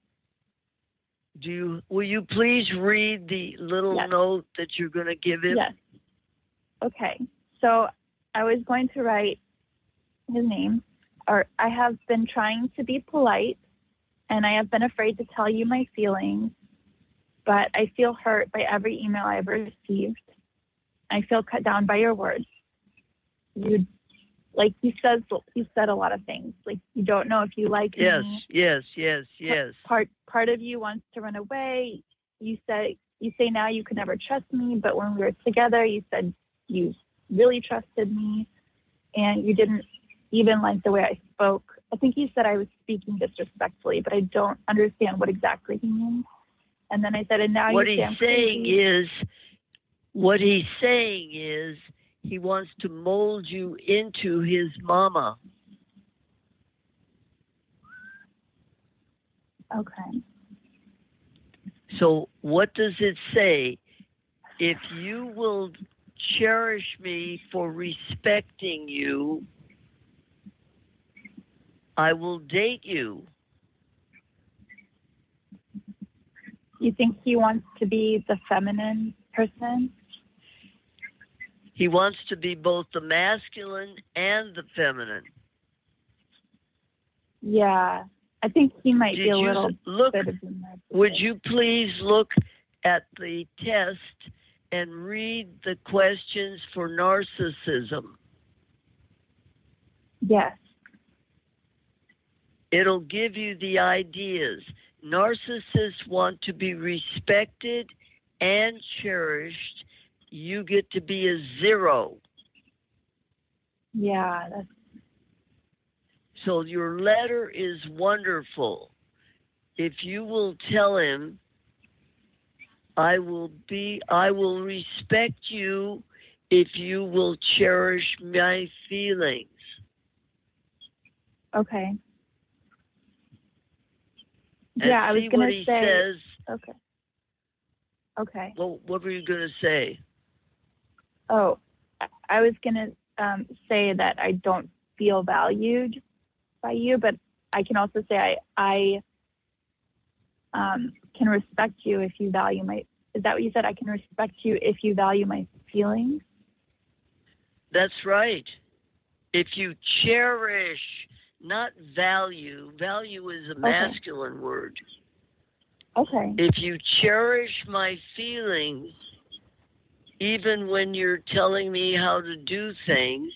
Speaker 4: Do you? Will you please read the little
Speaker 8: Yes.
Speaker 4: note that you're going to give him?
Speaker 8: Yes. Okay. So I was going to write his name, or I have been trying to be polite, and I have been afraid to tell you my feelings, but I feel hurt by every email I've received. I feel cut down by your words. You, like he says, he said a lot of things. Like you don't know if you like
Speaker 4: Yes,
Speaker 8: me.
Speaker 4: yes, yes, yes.
Speaker 8: Part part of you wants to run away. You say you say now you could never trust me, but when we were together, you said you really trusted me, and you didn't even like the way I spoke. I think he said I was speaking disrespectfully, but I don't understand what exactly he means. And then I said, and now
Speaker 4: What
Speaker 8: you
Speaker 4: he's
Speaker 8: say I'm
Speaker 4: saying
Speaker 8: crazy.
Speaker 4: is, what he's saying is, he wants to mold you into his mama.
Speaker 8: Okay.
Speaker 4: So what does it say? If you will cherish me for respecting you, I will date you.
Speaker 8: You think he wants to be the feminine person?
Speaker 4: He wants to be both the masculine and the feminine.
Speaker 8: Yeah. I think he might
Speaker 4: Did
Speaker 8: be a
Speaker 4: you
Speaker 8: little
Speaker 4: look?
Speaker 8: bit of a narcissist.
Speaker 4: Would you please look at the test and read the questions for narcissism?
Speaker 8: Yes.
Speaker 4: It'll give you the ideas. Narcissists want to be respected and cherished. You get to be a zero.
Speaker 8: Yeah. That's,
Speaker 4: So your letter is wonderful. If you will tell him, I will be, I will respect you if you will cherish my feelings.
Speaker 11: Okay.
Speaker 4: And
Speaker 11: yeah, I was
Speaker 4: see
Speaker 11: going
Speaker 4: what
Speaker 11: to
Speaker 4: he
Speaker 11: say.
Speaker 4: says.
Speaker 11: Okay. Okay.
Speaker 4: Well, what were you going to say?
Speaker 11: Oh, I- I was going to um, say that I don't feel valued by you, but I can also say I, I um, can respect you if you value my, is that what you said? I can respect you if you value my feelings?
Speaker 4: That's right. If you cherish, not value, value is a
Speaker 11: Okay.
Speaker 4: masculine word.
Speaker 11: Okay.
Speaker 4: If you cherish my feelings, even when you're telling me how to do things,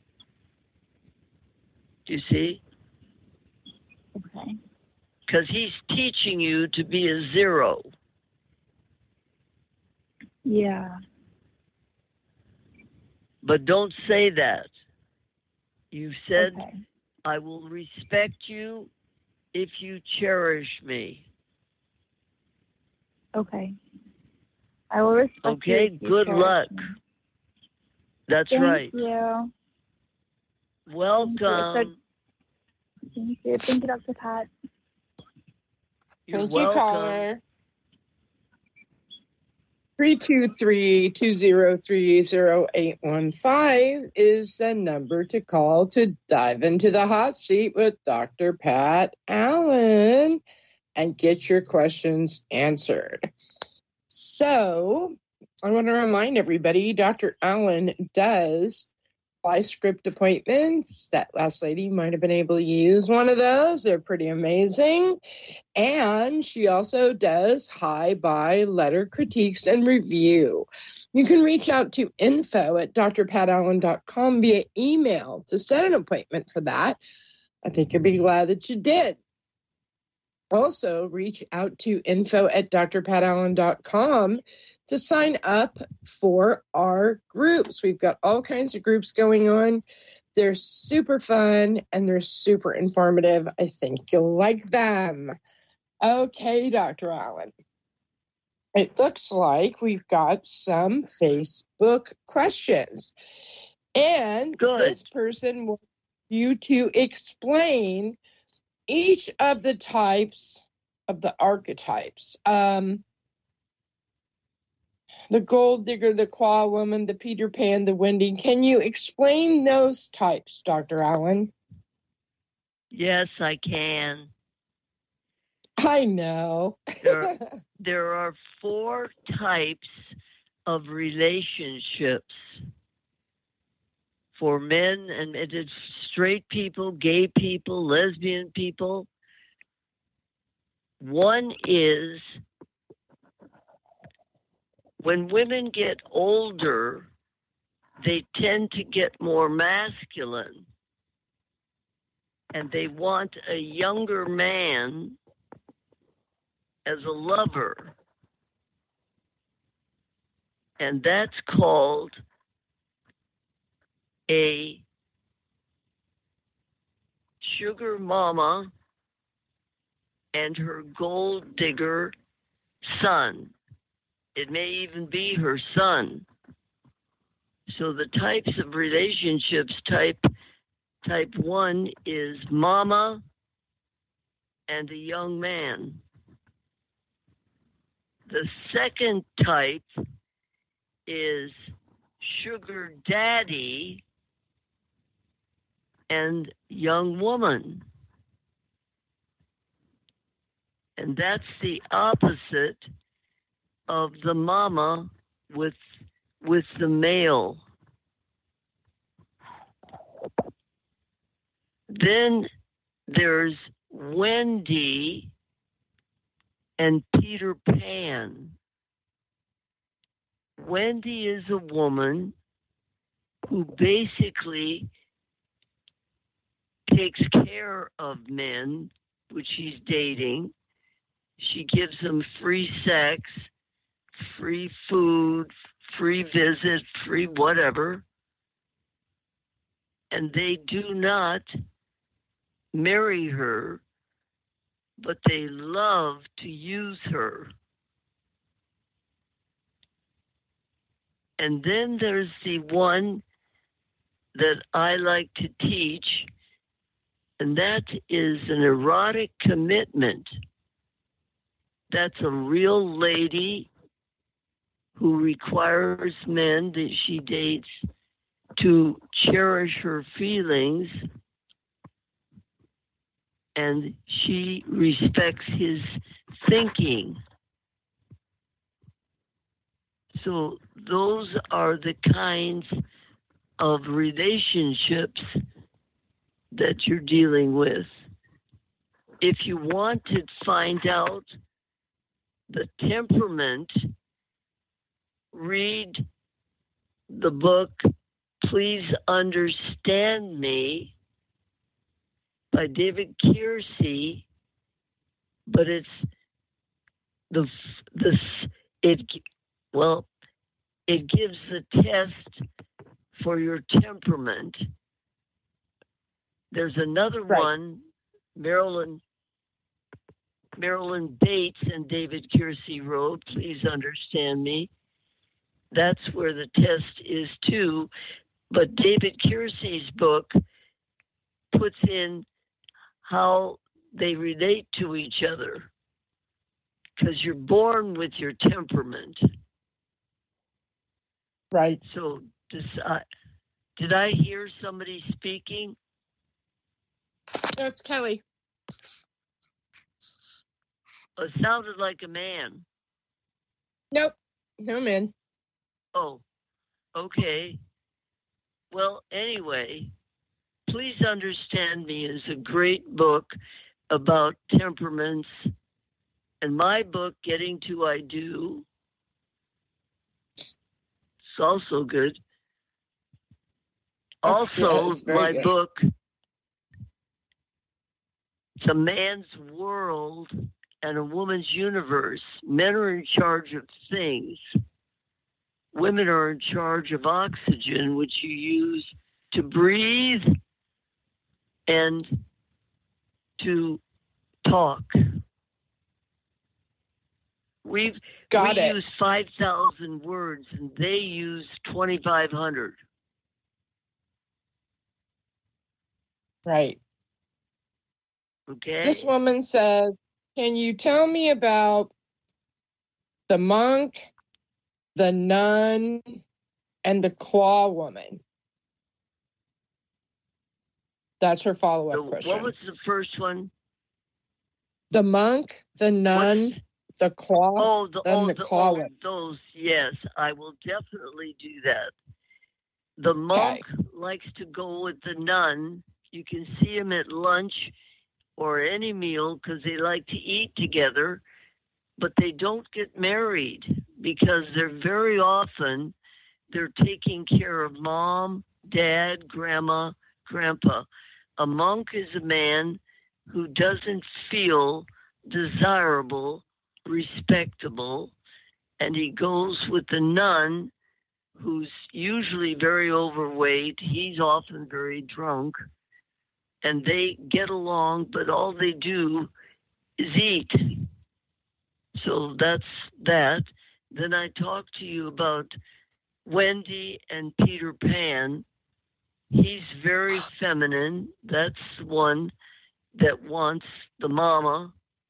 Speaker 4: do you see?
Speaker 11: Okay.
Speaker 4: Because he's teaching you to be a zero.
Speaker 11: Yeah.
Speaker 4: But don't say that. You said,
Speaker 11: Okay.
Speaker 4: I will respect you if you cherish me.
Speaker 11: Okay. I will respect you.
Speaker 4: Okay,
Speaker 11: if you
Speaker 4: good
Speaker 11: cherish
Speaker 4: luck.
Speaker 11: me.
Speaker 4: That's
Speaker 11: Thank
Speaker 4: right.
Speaker 11: you.
Speaker 4: Welcome.
Speaker 11: Thank you. Thank you, Doctor Pat.
Speaker 4: You're
Speaker 3: Thank
Speaker 4: welcome.
Speaker 3: you, caller. three two three, two zero three, zero eight one five is the number to call to dive into the hot seat with Doctor Pat Allen and get your questions answered. So I want to remind everybody, Doctor Allen does buy script appointments. That last lady might have been able to use one of those. They're pretty amazing. And she also does high buy letter critiques and review. You can reach out to info at d r pat allen dot com via email to set an appointment for that. I think you'll be glad that you did. Also, reach out to info at d r pat allen dot com to sign up for our groups. We've got all kinds of groups going on. They're super fun and they're super informative. I think you'll like them. Okay, Doctor Allen. It looks like we've got some Facebook questions. And
Speaker 4: Good.
Speaker 3: This person wants you to explain each of the types of the archetypes. Um, the gold digger, the claw woman, the Peter Pan, the Wendy. Can you explain those types, Doctor Allen?
Speaker 4: Yes, I can.
Speaker 3: I know.
Speaker 4: There, there are four types of relationships for men, and it is straight people, gay people, lesbian people. One is when women get older, they tend to get more masculine, and they want a younger man as a lover. And that's called a sugar mama and her gold digger son. It may even be her son. So the types of relationships, type type one is mama and a young man. The second type is sugar daddy and young woman. And that's the opposite of the mama with with the male. Then there's Wendy and Peter Pan. Wendy is a woman who basically takes care of men, which she's dating. She gives them free sex, free food, free visit, free whatever. And they do not marry her, but they love to use her. And then there's the one that I like to teach, and that is an erotic commitment. That's a real lady who requires men that she dates to cherish her feelings, and she respects his thinking. So those are the kinds of relationships that you're dealing with. If you want to find out the temperament, read the book Please Understand Me by David Keirsey, but it's the the it well it gives a test for your temperament. There's another right. one, Marilyn Marilyn Bates and David Keirsey wrote, Please Understand Me. That's where the test is too. But David Keirsey's book puts in how they relate to each other, because you're born with your temperament.
Speaker 3: Right.
Speaker 4: So does, uh, did I hear somebody speaking?
Speaker 3: No, it's Kelly.
Speaker 4: It sounded like a man.
Speaker 3: Nope. No man.
Speaker 4: Oh, okay. Well, anyway, Please Understand Me is a great book about temperaments. And my book, Getting to I Do, it's also good. Also, yeah, my good. book, It's a Man's World and a Woman's Universe. Men are in charge of things. Women are in charge of oxygen, which you use to breathe and to talk. We've
Speaker 3: Got
Speaker 4: we
Speaker 3: it.
Speaker 4: use five thousand words, and they use twenty-five hundred.
Speaker 3: Right.
Speaker 4: Okay.
Speaker 3: This woman says, can you tell me about the monk, the nun, and the claw woman? That's her follow-up
Speaker 4: So
Speaker 3: question.
Speaker 4: what was the first one?
Speaker 3: The monk, the nun,
Speaker 4: What?
Speaker 3: the claw,
Speaker 4: Oh, the,
Speaker 3: and
Speaker 4: oh,
Speaker 3: the
Speaker 4: the,
Speaker 3: claw
Speaker 4: oh,
Speaker 3: woman.
Speaker 4: those, yes, I will definitely do that. The monk
Speaker 3: Okay.
Speaker 4: likes to go with the nun. You can see him at lunch or any meal because they like to eat together, but they don't get married because they're very often, they're taking care of mom, dad, grandma, grandpa. A monk is a man who doesn't feel desirable, respectable, and he goes with the nun who's usually very overweight. He's often very drunk, and they get along, but all they do is eat. So that's that. Then I talked to you about Wendy and Peter Pan. He's very feminine. That's the one that wants the mama.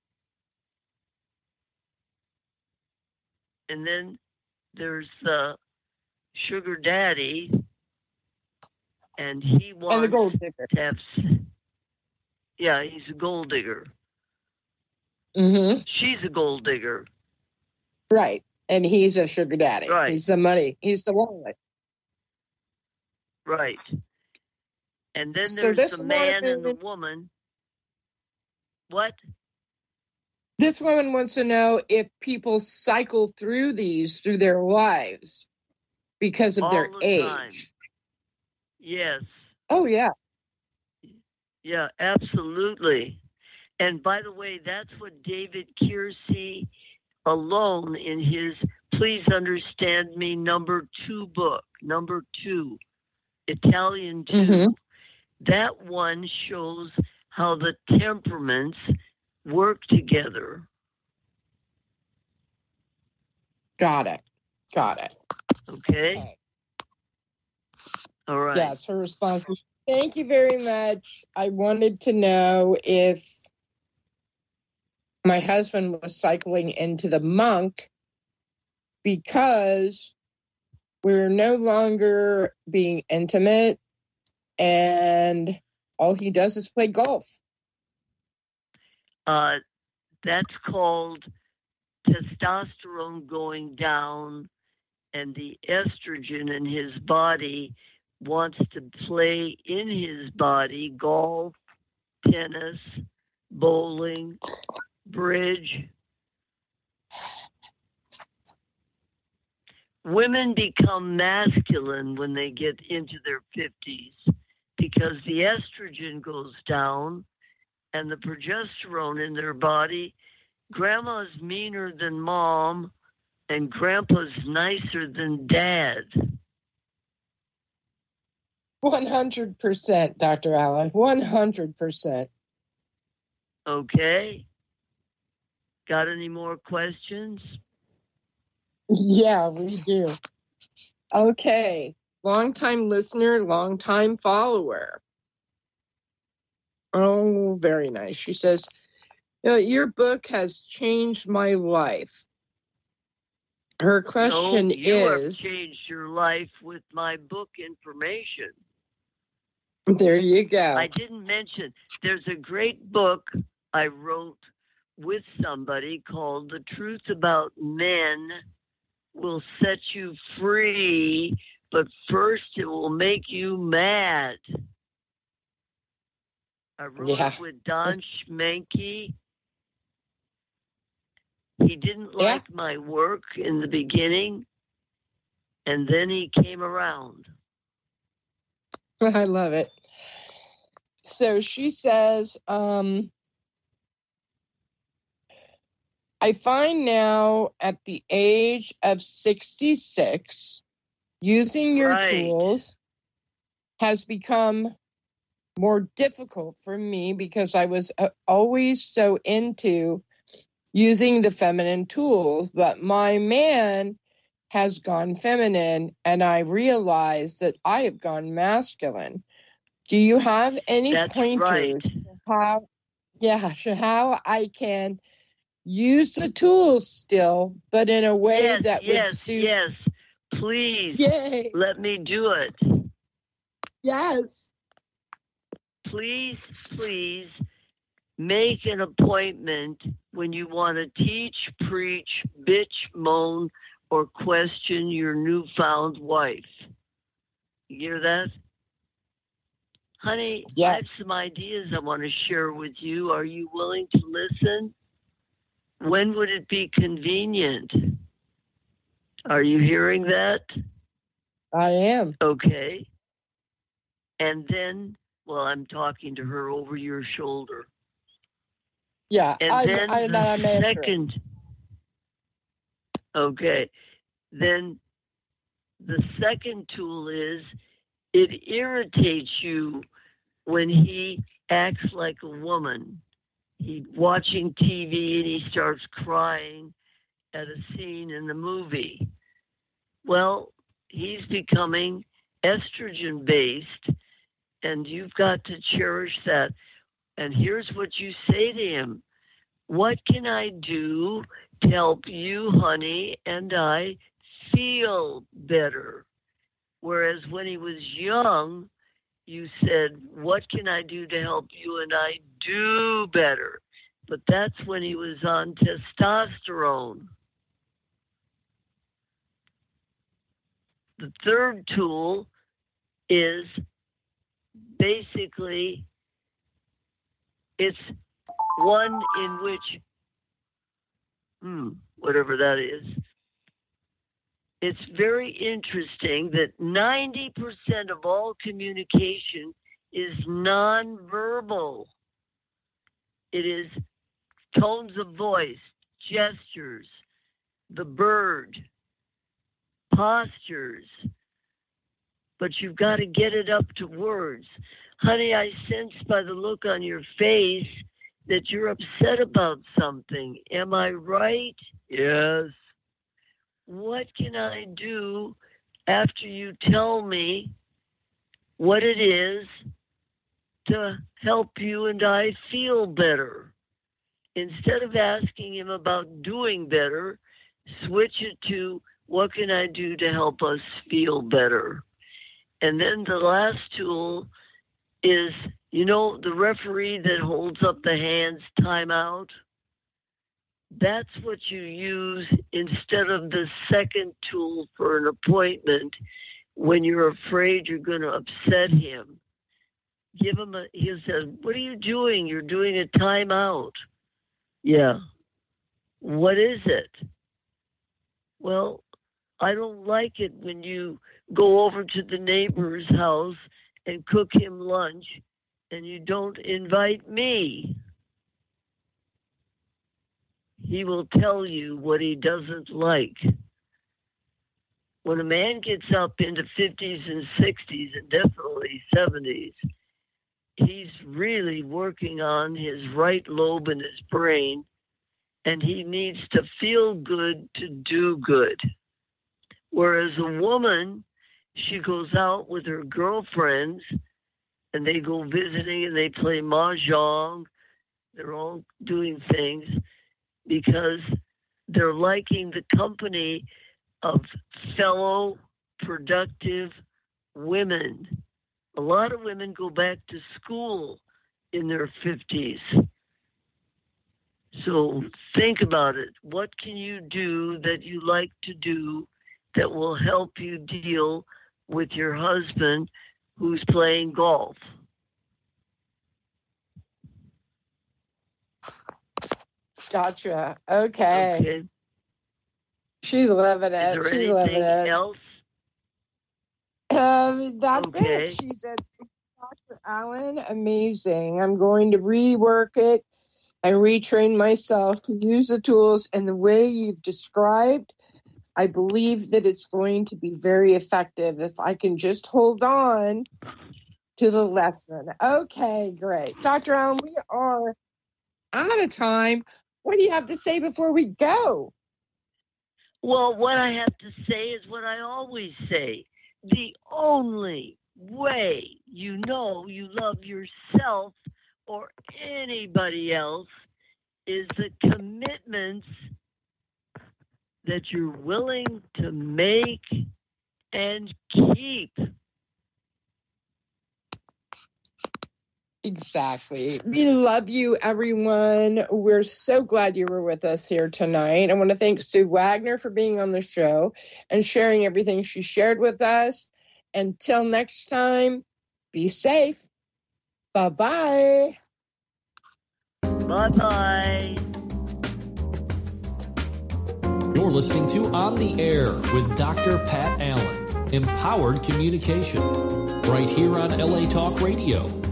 Speaker 4: And then there's the sugar daddy, and he wants
Speaker 3: and the gold digger.
Speaker 4: to have, yeah, he's a gold digger.
Speaker 3: Mm-hmm.
Speaker 4: She's a gold digger.
Speaker 3: Right. And he's a sugar daddy.
Speaker 4: Right.
Speaker 3: He's the money. He's the wallet.
Speaker 4: Right. And then
Speaker 3: So
Speaker 4: there's
Speaker 3: this
Speaker 4: the man
Speaker 3: woman-
Speaker 4: and the woman. What?
Speaker 3: This woman wants to know if people cycle through these through their lives because of
Speaker 4: All
Speaker 3: their
Speaker 4: the
Speaker 3: age.
Speaker 4: time. Yes.
Speaker 3: Oh, yeah.
Speaker 4: Yeah, absolutely. And by the way, that's what David Keirsey alone in his Please Understand Me number two book, number two, Italian two,
Speaker 3: Mm-hmm.
Speaker 4: that one shows how the temperaments work together.
Speaker 3: Got it. Got it.
Speaker 4: Okay?
Speaker 3: Okay.
Speaker 4: All right.
Speaker 3: Yes, her response was, thank you very much. I wanted to know if my husband was cycling into the monk because we're no longer being intimate and all he does is play golf.
Speaker 4: Uh, that's called testosterone going down, and the estrogen in his body wants to play in his body golf, tennis, bowling, bridge. Women become masculine when they get into their fifties because the estrogen goes down and the progesterone in their body. Grandma's meaner than mom and grandpa's nicer than dad.
Speaker 3: one hundred percent, Doctor Allen, one hundred percent.
Speaker 4: Okay. Got any more questions?
Speaker 3: Yeah, we do. Okay. Long-time listener, long-time follower. Oh, very nice. She says, you know, your book has changed my life. Her question
Speaker 4: no, you
Speaker 3: is...
Speaker 4: have changed your life with my book information.
Speaker 3: There you go.
Speaker 4: I didn't mention, there's a great book I wrote with somebody called The Truth About Men Will Set You Free, but first it will make you mad. I wrote
Speaker 3: Yeah.
Speaker 4: it with Don Schmenke. He didn't
Speaker 3: Yeah.
Speaker 4: like my work in the beginning, and then he came around.
Speaker 3: I love it. So she says, um, I find now at the age of sixty-six, using your
Speaker 4: Right.
Speaker 3: tools has become more difficult for me because I was uh, always so into using the feminine tools, but my man has gone feminine and I realize that I have gone masculine. Do you have any
Speaker 4: That's
Speaker 3: pointers
Speaker 4: right.
Speaker 3: how, yeah, how I can use the tools still, but in a way
Speaker 4: Yes,
Speaker 3: that
Speaker 4: yes,
Speaker 3: would suit?
Speaker 4: yes. Please
Speaker 3: Yay.
Speaker 4: let me do it.
Speaker 3: Yes.
Speaker 4: Please, please make an appointment when you want to teach, preach, bitch, moan, or question your newfound wife. You hear that? Honey,
Speaker 3: Yeah.
Speaker 4: I have some ideas I want to share with you. Are you willing to listen? When would it be convenient? Are you hearing that?
Speaker 3: I am.
Speaker 4: Okay. And then, well, I'm talking to her over your shoulder.
Speaker 3: Yeah,
Speaker 4: And
Speaker 3: I'm,
Speaker 4: then
Speaker 3: I'm,
Speaker 4: the
Speaker 3: I'm answering.
Speaker 4: second, okay, then the second tool is it irritates you when he acts like a woman. He's watching T V and he starts crying at a scene in the movie. Well, he's becoming estrogen based, and you've got to cherish that. And here's what you say to him. What can I do to help you, honey, and I feel better? Whereas when he was young, you said, what can I do to help you and I do better? But that's when he was on testosterone. The third tool is basically, it's one in which, hmm, whatever that is, it's very interesting that ninety percent of all communication is nonverbal. It is tones of voice, gestures, the bird, postures, but you've got to get it up to words. Honey, I sense by the look on your face that you're upset about something. Am I right? Yes. What can I do after you tell me what it is to help you and I feel better. Instead of asking him about doing better, switch it to what can I do to help us feel better? And then the last tool is, you know, the referee that holds up the hands timeout. That's what you use instead of the second tool for an appointment when you're afraid you're going to upset him. Give him a, he says, what are you doing? You're doing a timeout. Yeah. What is it? Well, I don't like it when you go over to the neighbor's house and cook him lunch and you don't invite me. He will tell you what he doesn't like. When a man gets up into fifties and sixties and definitely seventies, he's really working on his right lobe in his brain, and he needs to feel good to do good. Whereas a woman, she goes out with her girlfriends and they go visiting and they play mahjong. They're all doing things because they're liking the company of fellow productive women. A lot of women go back to school in their fifties. So think about it. What can you do that you like to do that will help you deal with your husband who's playing golf?
Speaker 3: Gotcha. Okay.
Speaker 4: Okay.
Speaker 3: She's loving
Speaker 4: Is
Speaker 3: it.
Speaker 4: there
Speaker 3: She's loving
Speaker 4: anything
Speaker 3: it.
Speaker 4: else?
Speaker 3: Um, that's
Speaker 4: Okay.
Speaker 3: it. She said, Doctor Allen, amazing. I'm going to rework it and retrain myself to use the tools and the way you've described. I believe that it's going to be very effective if I can just hold on to the lesson. Okay, great. Doctor Allen, we are out of time. What do you have to say before we go?
Speaker 4: Well, what I have to say is what I always say. The only way you know you love yourself or anybody else is the commitments that you're willing to make and keep.
Speaker 3: Exactly. We love you, everyone. We're so glad you were with us here tonight. I want to thank Sue Wagner for being on the show and sharing everything she shared with us. Until next time, be safe. Bye-bye.
Speaker 4: Bye-bye.
Speaker 2: You're listening to On the Air with Doctor Pat Allen. Empowered communication. Right here on L A Talk Radio.